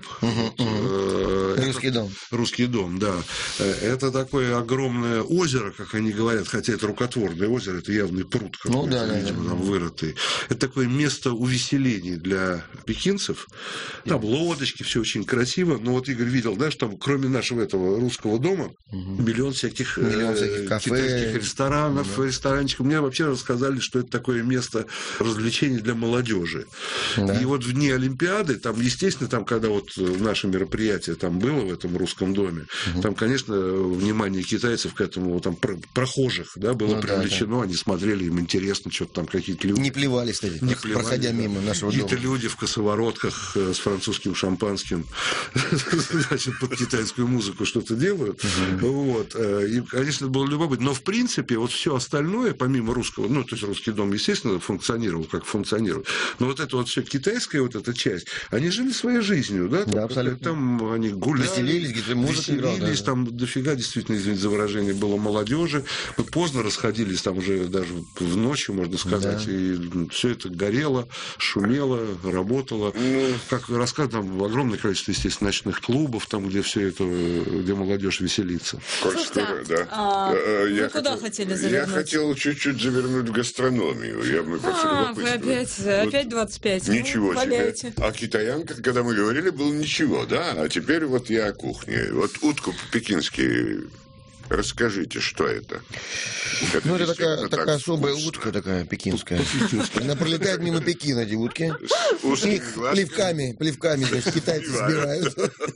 Русский дом. Русский дом, да. Это такое огромное озеро, как они говорят, хотя это рукотворное озеро, это явный пруд какой-то, ну, да, видимо, да, там вырытый. Это такое место увеселений для пекинцев. Там лодочки, все очень красиво. Но вот Игорь видел, да, что там, кроме нашего этого русского дома, угу. миллион всяких, миллион э, всяких кафе, китайских ресторанов, да. ресторанчиков. Мне вообще рассказали, что это такое место развлечений для молодежи. Да. И вот в дни Олимпиады, там, естественно, там, когда вот наше мероприятие там было в этом русском доме, угу. там, конечно, внимание китайцев к этому, там, прохожих, да, было ну, привлечено, да, да. они смотрели, им интересно, что-то там какие-то люди. Не плевали, кстати, не плевали, проходя да. мимо нашего какие-то дома. люди в косоворотках с французским шампанским, значит, под китайскую музыку что-то делают. Угу. Вот. И, конечно, это было любопытно. Но, в принципе, вот все остальное, помимо русского, ну, то есть русский дом, естественно, функционировал, как функционирует. Но вот это вот все китайская вот эта часть, они жили своей жизнью, да? Да, там, абсолютно. Там они гуляли, веселились, где музыка играла, веселились, да. там дофига, действительно, извините за выражение, было молодежи. Мы поздно расходились, там уже даже в ночью, можно сказать, Да. и все это горело, шумело, работало. Ну, Как рассказ, там огромное количество, естественно, ночных клубов, там, где все это, где молодежь веселится. коль Слушайте, скоро, да. а Э, вы я куда хотел- хотели Я завернуть? хотел чуть-чуть завернуть в гастрономию. Я, мы просто А, вы любопытствовали. опять, Вот опять двадцать пять. Ничего Ну, валяйте. себе. А китаянка, когда мы говорили, было ничего, да? А теперь вот я о кухне. Вот утку по-пекински расскажите, что это? Ну, это такая, действительно такая так особая вкусно. утка, такая пекинская. Она пролетает мимо Пекина, эти утки. Узкими Их глазками. плевками, плевками, значит, китайцы сбивают.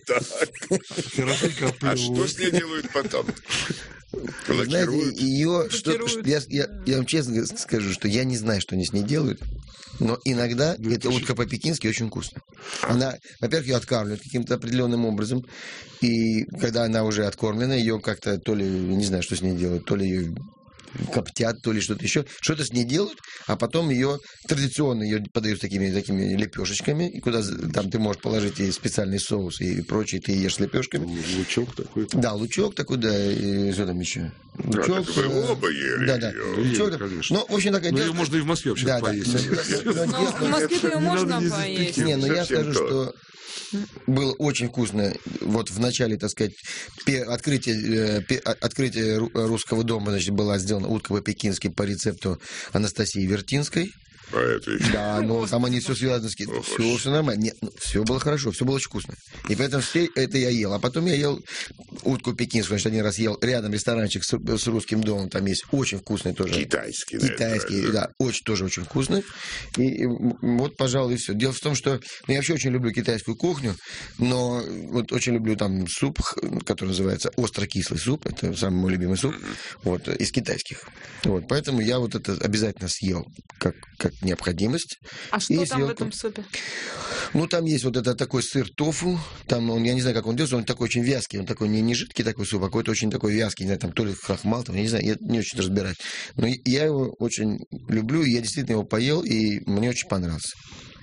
Хорошенько А что с ней делают потом? Знаете, Лакируют? ее... Что, Блокируют. я, я, я вам честно скажу, что я не знаю, что они с ней делают. Но иногда эта утка по-пекински очень вкусная. Она, во-первых, ее откармливают каким-то определенным образом. И когда она уже откормлена, ее как-то то ли, не знаю, что с ней делают, то ли ее коптят, то ли что-то еще. Что-то с ней делают, а потом ее традиционно ее подают такими, такими лепешечками, и куда там ты можешь положить и специальный соус и прочее, ты ешь с лепешками. Лучок такой. Да, лучок такой, да, и что там еще? Да, Лучок. так вы э, оба ели Да, да. её. Лучок, Ели, да. конечно. Ну, в общем, такая Ну, ее девушка- можно и в Москве вообще Да, да. поесть. Но- но- но- Ну, в Москве ее Не можно надо ездить в поесть. Не, ну я Совсем скажу, то. что было очень вкусно. Вот в начале, так сказать, пе- открытие, э, пе- а- открытие ру- русского дома, значит, была сделана утка по-пекински по рецепту Анастасии Вертинской. А это еще. Да, но там они все связаны с ки- Ох все, уж. все нормально. Нет, все было хорошо, все было очень вкусно. И поэтому все это я ел. А потом я ел утку пекинскую, значит, один раз ел рядом ресторанчик с, с русским домом, там есть очень вкусный тоже. Китайский, наверное, Китайский, да. да, очень, тоже очень вкусный. И, и вот, пожалуй, все. Дело в том, что ну, я вообще очень люблю китайскую кухню, но вот очень люблю там суп, х- который называется остро-кислый суп. Это самый мой любимый суп, вот, из китайских. Вот, поэтому я вот это обязательно съел как, как необходимость. А что И там в съел этом супе? Ну, там есть вот это такой сыр тофу, там он, я не знаю, как он делается, он такой очень вязкий, он такой не, не жидкий такой суп, а какой-то очень такой вязкий, не знаю, там то ли крахмал, там, я не знаю, я не очень разбираюсь. Но я его очень люблю, и я действительно его поел, и мне очень понравился.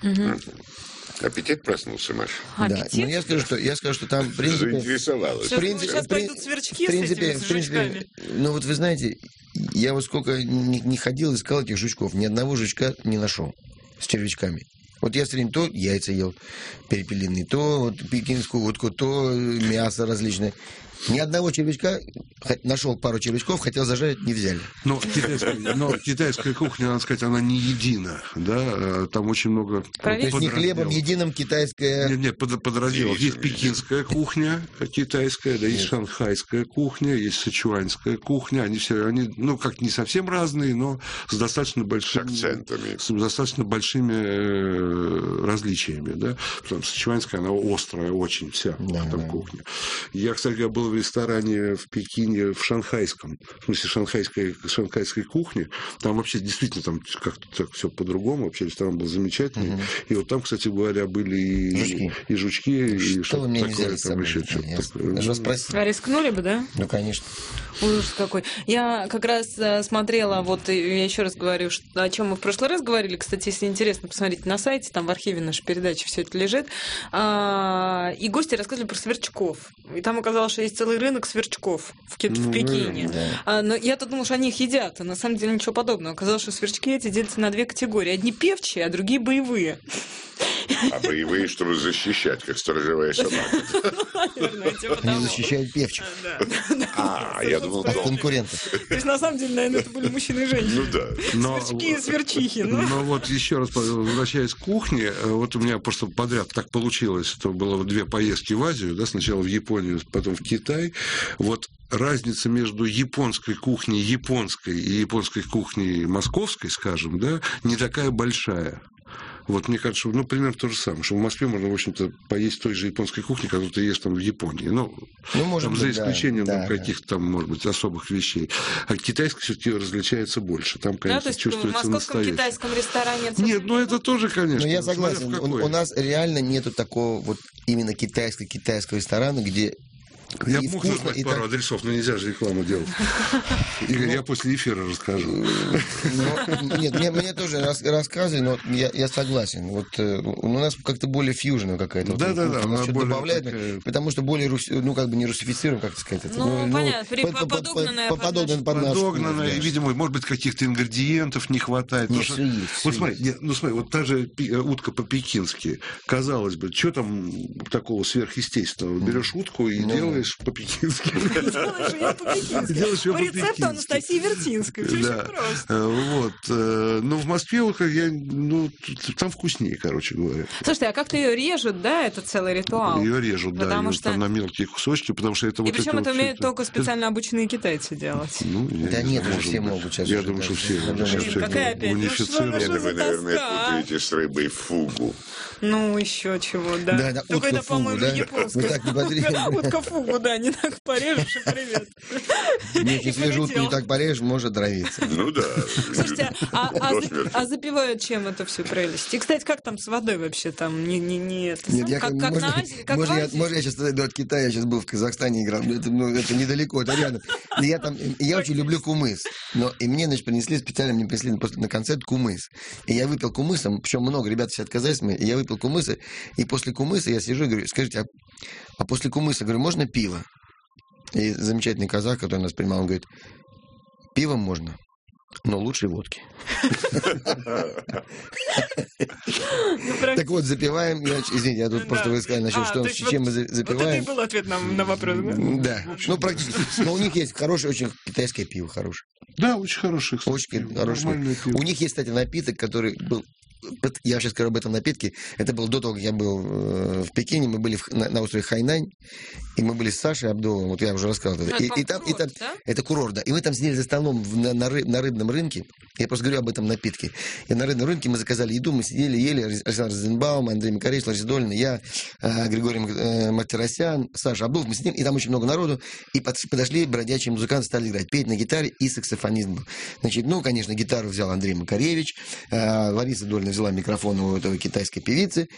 Аппетит проснулся, Маша? Да. Аппетит? Но я скажу, что я скажу, что там, в принципе, Заинтересовалась. Сейчас, в принципе, сейчас в прин- пойдут сверчки в принципе, с этими в принципе, жучками. ну вот вы знаете, я вот сколько не, не ходил, искал этих жучков, ни одного жучка не нашел с червячками. Вот я все время то яйца ел перепелиные, то вот пекинскую утку, то мясо различное. Ни одного червячка, хоть нашел пару червячков, хотел зажарить, не взяли. Но китайская, но китайская кухня, надо сказать, она не едина. Да? Там очень много То есть не хлебом подразделов. единым китайская... Нет, нет, под, подразделов. Есть Видите, пекинская кухня китайская, да, есть шанхайская кухня, есть сычуанская кухня. Они все, они, ну, как не совсем разные, но с достаточно С большими... акцентами. С достаточно большими э, различиями, да. Потому что сычуанская, она острая очень вся, Да, там да. кухня. Я, кстати, говоря, был в ресторане в Пекине, в шанхайском, в смысле шанхайской, шанхайской кухни. Там вообще действительно там как-то так все по-другому. Вообще ресторан был замечательный. Мгм. И вот там, кстати говоря, были и Жучки. и, жучки, и Что что-то вы мне не такое, взяли с там собой? еще Я, что-то я такое. же вас просил. А рискнули бы, да? Ну, конечно. Ужас какой. Я как раз э, смотрела, вот и я еще раз говорю, что, о чем мы в прошлый раз говорили. Кстати, если интересно, посмотрите на сайте, там в архиве нашей передачи все это лежит. А, и гости рассказывали про сверчков. И там оказалось, что есть целый рынок сверчков в, Ки- в Ну, Пекине. Да. А, но я-то думала, что они их едят, а на самом деле ничего подобного. Оказалось, что сверчки эти делятся на две категории. Одни певчие, а другие боевые. А боевые, чтобы защищать, как сторожевая собака. Наверное, типа Они того. защищают певчих Да. А, я думал, от дом. конкурентов. То есть, на самом деле, наверное, это были мужчины и женщины. Ну да. Но, Сверчки и сверчихи. Ну. но вот еще раз возвращаясь к кухне, э, вот у меня просто подряд так получилось, что было две поездки в Азию, да, сначала в Японию, потом в Китай. Вот разница между японской кухней японской и японской кухней московской, скажем, да, не такая большая. Вот мне кажется, что, ну, примерно то же самое, что в Москве можно, в общем-то, поесть той же японской кухни, которую ты ешь там в Японии. Ну, Ну, может там, быть, за да, исключением да, там, да. каких-то там, может быть, особых вещей. А китайская все-таки различается больше. Там, Да, конечно, то есть в чувствуется московском настоящее. китайском ресторане... это Нет, совсем ну не это то. тоже, конечно. Ну, я смотря согласен. в У, какой. у нас реально нету такого вот именно китайского китайского ресторана, где Я и бы мог вкусно, назвать и пару так... адресов, но нельзя же рекламу делать. Игорь, я после эфира расскажу. Но, нет, мне, мне тоже рас, рассказывали, но я, я согласен. Вот э, у нас как-то более фьюжная какая-то. Да, вот, да, да. у нас Она что-то более добавляют, такая... потому что более, рус, ну, как бы не русифицирован, как сказать. Это, Ну, понятно, при- под- под- подогнанная под- под подогнанная под наш Подогнанная, вкус, и, да. видимо, может быть, каких-то ингредиентов не хватает. Нет, Потому всё что- есть, всё Вот смотри, есть. нет, ну смотри, вот та же пи- утка по-пекински, казалось бы, что там такого сверхъестественного? Берешь утку и Ну, делаешь по-пекински. Делаешь её по-пекински. Делаешь её По рецепту по-пекински. Анастасии Вертинской. Всё Да. очень просто. Э, Вот. э, Но в Москве вот как я, ну, т- там вкуснее, короче говоря. Слушайте, а как-то ее режут, да, это целый ритуал? Ее режут, да, Потому её что- там на мелкие кусочки, потому что это И вот причем эти это вот умеют всё только специально обученные китайцы делать. Ну, я Да не нет, знаю, уже может все быть. могут сейчас. Я уже, думаю, да. что все Я уже думаю, сейчас Блин, всё какая это опять? Ну, унифицировано. что Это за вы, наверное, тоска? путаете с рыбой фугу. Ну, еще чего, да. Да, да, Только утка это, фугу, по-моему, да? японское. Вы так не бодрили. Утка фугу, да, не так порежешь и привет. Нет, И если свежую утку не полетел. так порежешь, может травиться. Ну да. Слушайте, а, а, До за- смерти. а запивают чем эту всю прелесть? И, кстати, как там с водой вообще? Там не, не, не это Нет, сам- я, как, как- как можно, на Азии? Как можно, в я, Азии? можно я сейчас отойду от Китая, я сейчас был в Казахстане играл, но это, ну, это недалеко, это рядом. И я там, и я очень люблю кумыс, но и мне, значит, принесли, специально мне принесли просто на концерт кумыс. И я выпил кумыса, причем много ребят все отказались, и я выпил кумыса, и после кумыса я сижу и говорю, скажите, а, а после кумыса, говорю, можно пиво? И замечательный казах, который нас принимал, он говорит, пивом можно, но лучше водки. Ну, прям- Так вот, запиваем, я, извините, я тут Да. просто вы сказали насчет, А, что, то есть чем вот- мы за- Вот это и запиваем. был ответ на, на вопрос, да? Да, ну практически. Но у них есть хорошее, очень китайское пиво, хорошее. Да, очень хороший, кстати, Очень пиво, хорошее. нормальное пиво. У них есть, кстати, напиток, который был... вот я сейчас скажу об этом напитке. Это было до того, как я был э, в Пекине. Мы были в- на, на острове Хайнань. И мы были с Сашей Абдуловым. Вот я уже рассказывал. Ну, И, это, и там, и там, курорт, да? это курорт, да. И мы там сидели за столом в- на, на, ры- на рыбном рынке. Я просто говорю об этом напитке. И на рыбном рынке мы заказали еду, мы сидели, ели. Александр Розенбаум, Андрей Макаревич, Лариса Долина, я, э, Григорий э, Мартиросян, Саша Абдулов. Мы сидим, и там очень много народу. И под- подошли бродячие музыканты, стали играть. Петь на гитаре, и саксофонист был. Значит, ну, конечно, гитару взял Андрей Макаревич. э, Лариса Долина взяла микрофон у этого китайской певицы.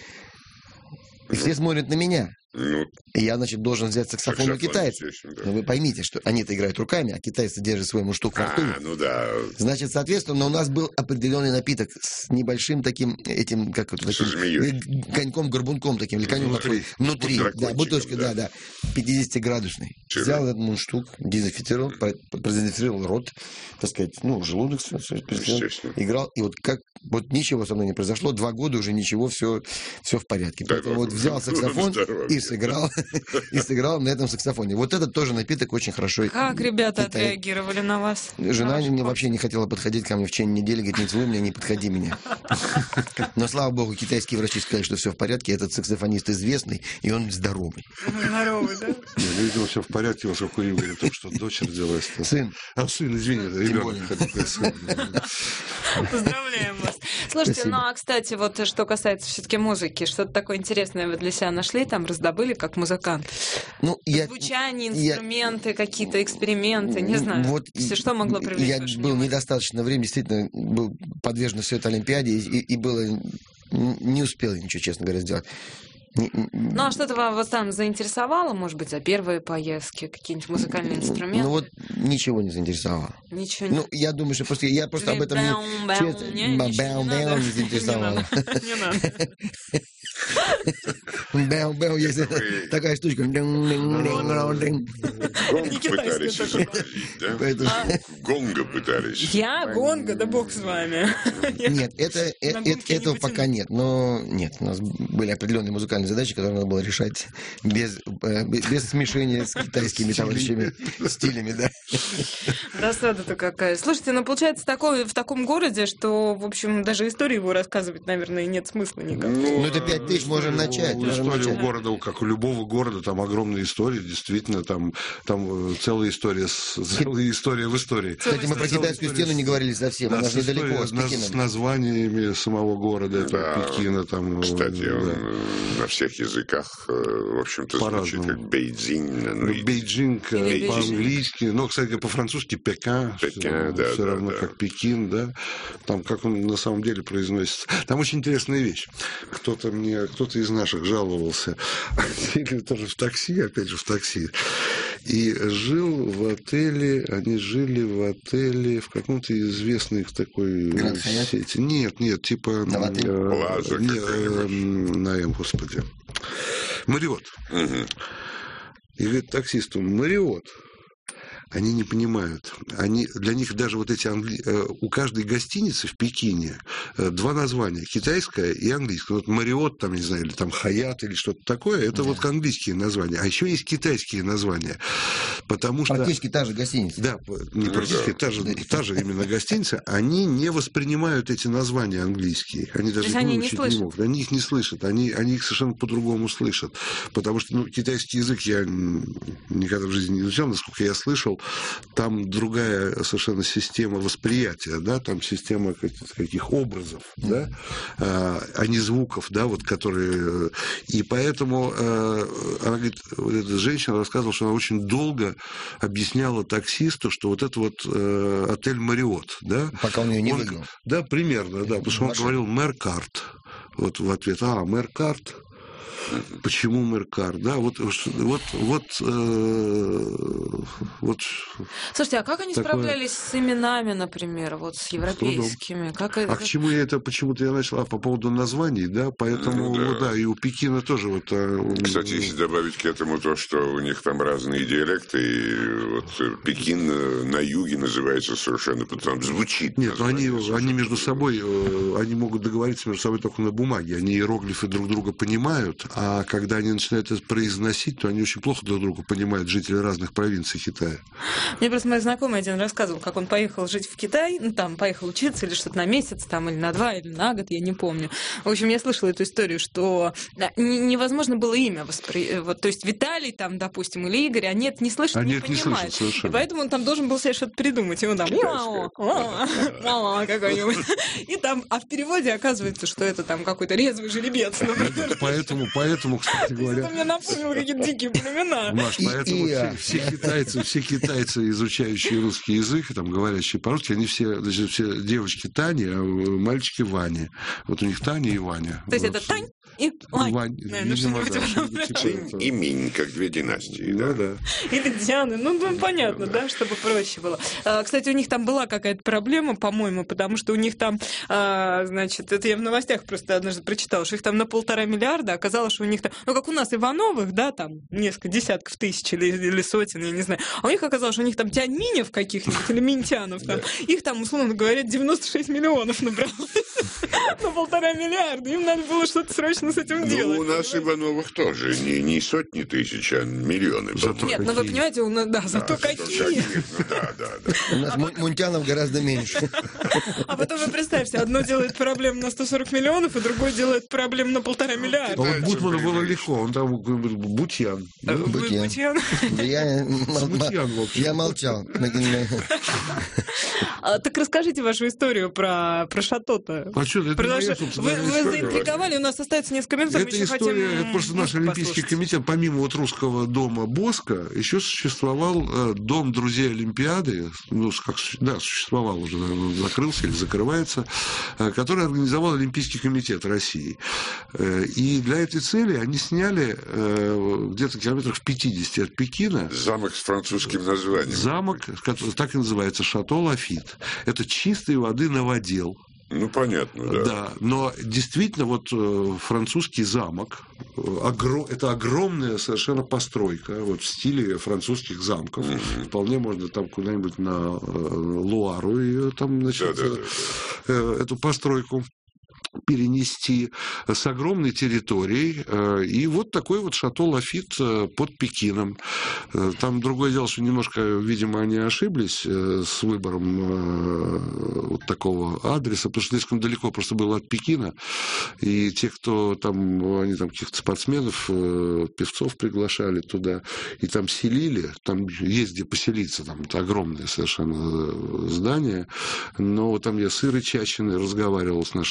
И все смотрят на меня. Ну, И я, значит, должен взять саксофон у саксофон, китайцев. естественно, да. Но вы поймите, что они-то играют руками, а китайцы держат свой муштук во рту. А, ну да. Значит, соответственно, у нас был определенный напиток с небольшим таким этим, как это, таким, змеей. э, коньком-горбунком таким, или конем Внутри. внутри, С да, дракончиком, бутылочка, да. да, да, пятидесятиградусный. Чего? Взял этот мундштук, дезинфицировал, про- продезинфицировал рот, так сказать, ну, желудок, всё, всё, всё, Естественно. играл, и вот как, вот ничего со мной не произошло, два года уже ничего, все, все в порядке. Дай Поэтому бог вот взял саксофон здоровья. и сыграл, и сыграл на этом саксофоне. Вот этот тоже напиток очень хорошо. Как ребята Китай- отреагировали на вас? Жена На ваш мне голос? вообще не хотела подходить ко мне в течение недели, говорит, не целуй меня, не подходи меня. Но, слава богу, китайские врачи сказали, что все в порядке, этот саксофонист известный, и он здоровый. Здоровый, да? Не, ну, видимо, все в порядке, поскольку Юрий говорит, только что дочь родилась. Сын, А сын, извини, это ребенок. более. хотел сказать, сын. Поздравляем вас. Слушайте, Спасибо. ну а, кстати, вот что касается все-таки музыки, что-то такое интересное вы для себя нашли, там раздобыли как музыкант? ну, я... Звучание, я- инструменты, какие-то эксперименты, не знаю. Вот Все, и- что могло привлечь Я ваше был внимание? недостаточно времени, действительно, был подвержен все это Олимпиаде, и, и было... Не успел я ничего, честно говоря, сделать. Не- Ну, а что-то вас там заинтересовало, может быть, за первые поездки, какие-нибудь музыкальные инструменты? Ну вот ничего не заинтересовало. Ничего не... Ну, я думаю, что просто я просто об этом не... Бэум-бэум, честно, не, ничего не бэум-бэум надо. не заинтересовало. Не надо. Бэу-бэу, есть такая штучка. Дing-дing-дing-дing-дing. Гонг Не китайское пытались такое. изобразить, да? Поэтому- Гонга пытались. Я гонга, да бог с вами. Нет, это, э- На э- гонке не этого потяну. пока нет. Но нет, у нас были определенные музыкальные задачи, которые надо было решать без, э, без без смешения с китайскими товарищами, стилями, да. Досада-то какая. Слушайте, ну получается такое, в таком городе, что, в общем, даже историю его рассказывать, наверное, нет смысла никакого. Ну, это пять тысяч можем История- начать, у- можем История начать. города, как у любого города, там огромная история, действительно, там, там э, целая история, с- целая история в истории. Кстати, мы про Целая китайскую история стену с- не говорили совсем, Да, она с же недалеко, историей, с на- с Пекином. названиями самого города, это Да. Пекина. Там, Кстати, э, он да. э, на всех языках, э, в общем-то, звучит По-разному. как Бейджин. Ну, и- Бейджинг Или э, Бейджинг. по-английски, ну, кстати, по-французски Пекин, Пекин, все, да, все да, равно да. как Пекин, да, там как он на самом деле произносится. Там очень интересная вещь. Кто-то мне, кто-то кто-то из наших жаловался, или тоже в такси, опять же в такси, и жил в отеле, они жили в отеле, в каком-то известной такой сети. Нет, нет, типа... На Плаза не, э, на М, господи. Мариот. Угу. И говорит таксисту: Мариот. Они не понимают. Они, для них даже вот эти англи... у каждой гостиницы в Пекине два названия: китайское и английское. Вот Мариот, там, не знаю, или там Хаят, или что-то такое, это да. вот английские названия. А еще есть китайские названия. Потому что... Практически та же гостиница. Да, не практически та же, та же именно гостиница. Они не воспринимают эти названия английские. Они даже их они выучить не, не могут. Они их не слышат. Они, они их совершенно по-другому слышат. Потому что ну, китайский язык я никогда в жизни не изучал, насколько я слышал. Там другая совершенно система восприятия, да, там система каких, каких образов, да, а не звуков, да, вот которые... И поэтому она говорит, вот эта женщина рассказывала, что она очень долго объясняла таксисту, что вот это вот отель Мариот, да. Пока он ее не он, выгнал. Да, примерно, да, потому что он говорил Меркарт. Вот в ответ: а, Меркарт. Почему Меркар? Да, вот, вот, вот, э, вот. Слушайте, а как они такое... справлялись с именами, например, вот с европейскими? Как это... А к чему я это почему-то я начала по поводу названий, да, поэтому, ну, да. да, и у Пекина тоже вот. Кстати, если добавить к этому то, что у них там разные диалекты, и вот Пекин на юге называется совершенно, там звучит. Нет, но они, они между собой, они могут договориться между собой только на бумаге, они иероглифы друг друга понимают. А когда они начинают это произносить, то они очень плохо друг друга понимают, жители разных провинций Китая. Мне просто мой знакомый один рассказывал, как он поехал жить в Китай, ну, там, поехал учиться или что-то на месяц, там, или на два, или на год, я не помню. В общем, я слышала эту историю, что невозможно было имя воспринимать. Вот, то есть Виталий, там, допустим, или Игорь, они это не слышат, они не это понимают. Не слышат, и поэтому он там должен был себе что-то придумать. И он там какой-нибудь. И там, а в переводе оказывается, что это там какой-то резвый жеребец, например. Поэтому Поэтому, кстати говоря... Это мне напомнило какие-то дикие племена. Маш, поэтому и, все, все, китайцы, все китайцы, изучающие русский язык, там, говорящие по-русски, они все, значит, все девочки Тани, а мальчики Ваня. Вот у них Таня и Ваня. То есть вот. Это Тань и Вань. Вань. Наверное, Видимо, да, Тань и Минь, как две династии. Да, да. да. Или Дианы. Ну, ну, понятно, да, чтобы проще было. А, кстати, у них там была какая-то проблема, по-моему, потому что у них там, а, значит, это я в новостях просто однажды прочитала, что их там на полтора миллиарда, оказалось, что у них там, ну, как у нас Ивановых, да, там несколько десятков тысяч или, или сотен, я не знаю, а у них оказалось, что у них там Тяньминев каких-нибудь или Минтянов, там, их там, условно говоря, девяносто шесть миллионов набралось на полтора миллиарда, им надо было что-то срочно с этим делать. Ну, у нас Ивановых тоже не, не сотни тысяч, а миллионы. Нет, ну вы понимаете, да, зато какие. Да, да, да. У нас Мунтянов гораздо меньше. А потом вы представьте, одно делает проблему на сто сорок миллионов, и другое делает проблему на полтора миллиарда. А вот Бутману было легко, он там Бутьян. Бутьян. Я молчал. Так расскажите вашу историю про Шато-то. А что, это моя собственная история. Вы заинтриговали, у нас остается несколько минут, мы еще хотим... Это просто наш Олимпийский комитет, помимо вот русского дома Боско, еще существовал дом друзей Олимпиады, ну, как, да, существовал уже, наверное, закрылся или закрывается, который организовал Олимпийский комитет России. И для этой цели они сняли где-то километрах в пятидесяти от Пекина... Замок с французским названием. Замок, который так и называется, Шато Лафит. Это чистой воды новодел. Ну, понятно, да. Да, но действительно вот французский замок, это огромная совершенно постройка, вот в стиле французских замков. Mm-hmm. Вполне можно там куда-нибудь на Луару ее там, значит, да, да, да, да. эту постройку перенести с огромной территорией. И вот такой вот Шато Лафит под Пекином. Там другое дело, что немножко, видимо, они ошиблись с выбором вот такого адреса, потому что слишком далеко просто было от Пекина. И те, кто там, они там каких-то спортсменов, певцов приглашали туда, и там селили, там есть где поселиться, там это огромное совершенно здание. Но там я с Ирой Чащиной разговаривал, с нашей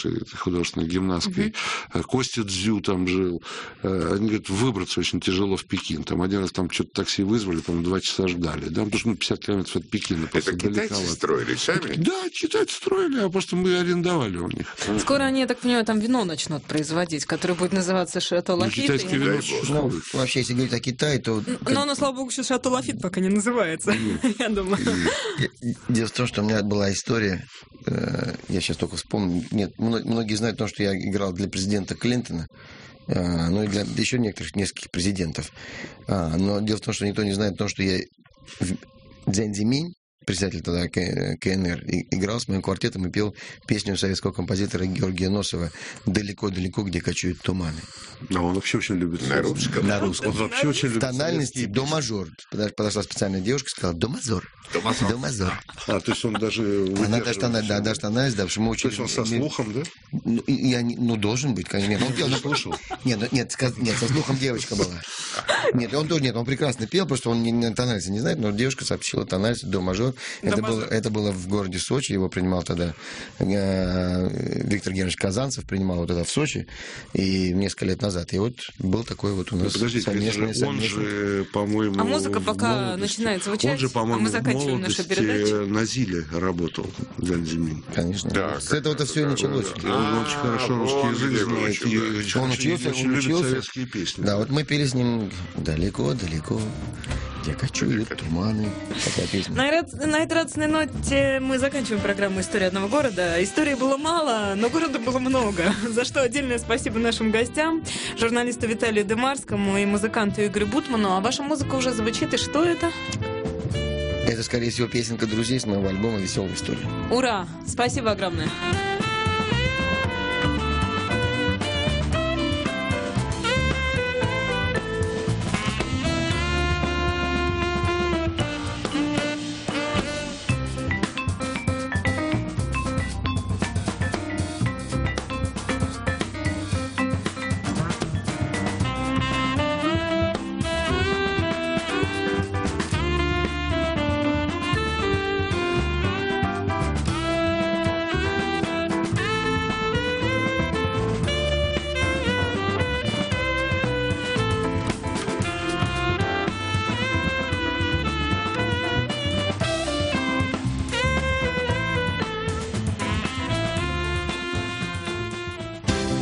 художественной гимнасткой. Uh-huh. Костя Дзю там жил. Они говорят, выбраться очень тяжело в Пекин. Там один раз там что-то такси вызвали, там два часа ждали. Да, потому что ну, пятьдесят километров от Пекина. Это китайцы далековато. Строили сами? Да, китайцы строили, а просто мы арендовали у них. Скоро они, я так понимаю, там вино начнут производить, которое будет называться Шато Лафит. Ну, китайский вино. Ну, вообще, если говорить о Китае, то... Но оно, слава богу, сейчас Шато Лафит пока не называется, я думаю. Дело в том, что у меня была история, я сейчас только вспомню, нет, многие знают то, что я играл для президента Клинтона, ну и для еще некоторых, нескольких президентов. Но дело в том, что никто не знает то, что я Дзянь Зиминь, председатель тогда КНР, играл с моим квартетом и пел песню советского композитора Георгия Носова «Далеко-далеко, где кочуют туманы». А он вообще очень любит на русском. На русском. Он вообще очень любит. В тональности до-мажор. Подошла специальная девушка и сказала «до-мазор». До-мазор. А, то есть он даже... Она даже тональность, да, даже тональность, да, потому что мы учили... То есть он со слухом, да? Ну, я, ну должен быть, конечно. Нет, он пел, не слушал? Нет, нет, нет, со слухом девочка была. Нет, он тоже, нет, он прекрасно пел, просто он не, тональности не знает, но девушка сообщила тональность до-мажор. Это было, это было в городе Сочи, его принимал тогда э, Виктор Геннадьевич Казанцев, принимал вот это в Сочи, и несколько лет назад. И вот был такой вот у нас Подождите, совместный... Же, он же, по-моему... А музыка пока начинает звучать, он же, по-моему, а мы заканчиваем нашу передачу. на Зиле работал, Дзянь Зиминь. Конечно. Да, с этого-то все и началось. Да, он очень хорошо русский язык знает. И он учился, очень он любит учился. советские песни. Да, вот мы пели с ним «Далеко-далеко, где кочуют туманы». Такая песня. На, на этой радостной ноте мы заканчиваем программу «История одного города». Истории было мало, но города было много. За что отдельное спасибо нашим гостям, журналисту Виталию Демарскому и музыканту Игорю Бутману. А ваша музыка уже звучит, и что это? Это, скорее всего, песенка друзей с моего альбома «Веселая история». Ура! Спасибо огромное.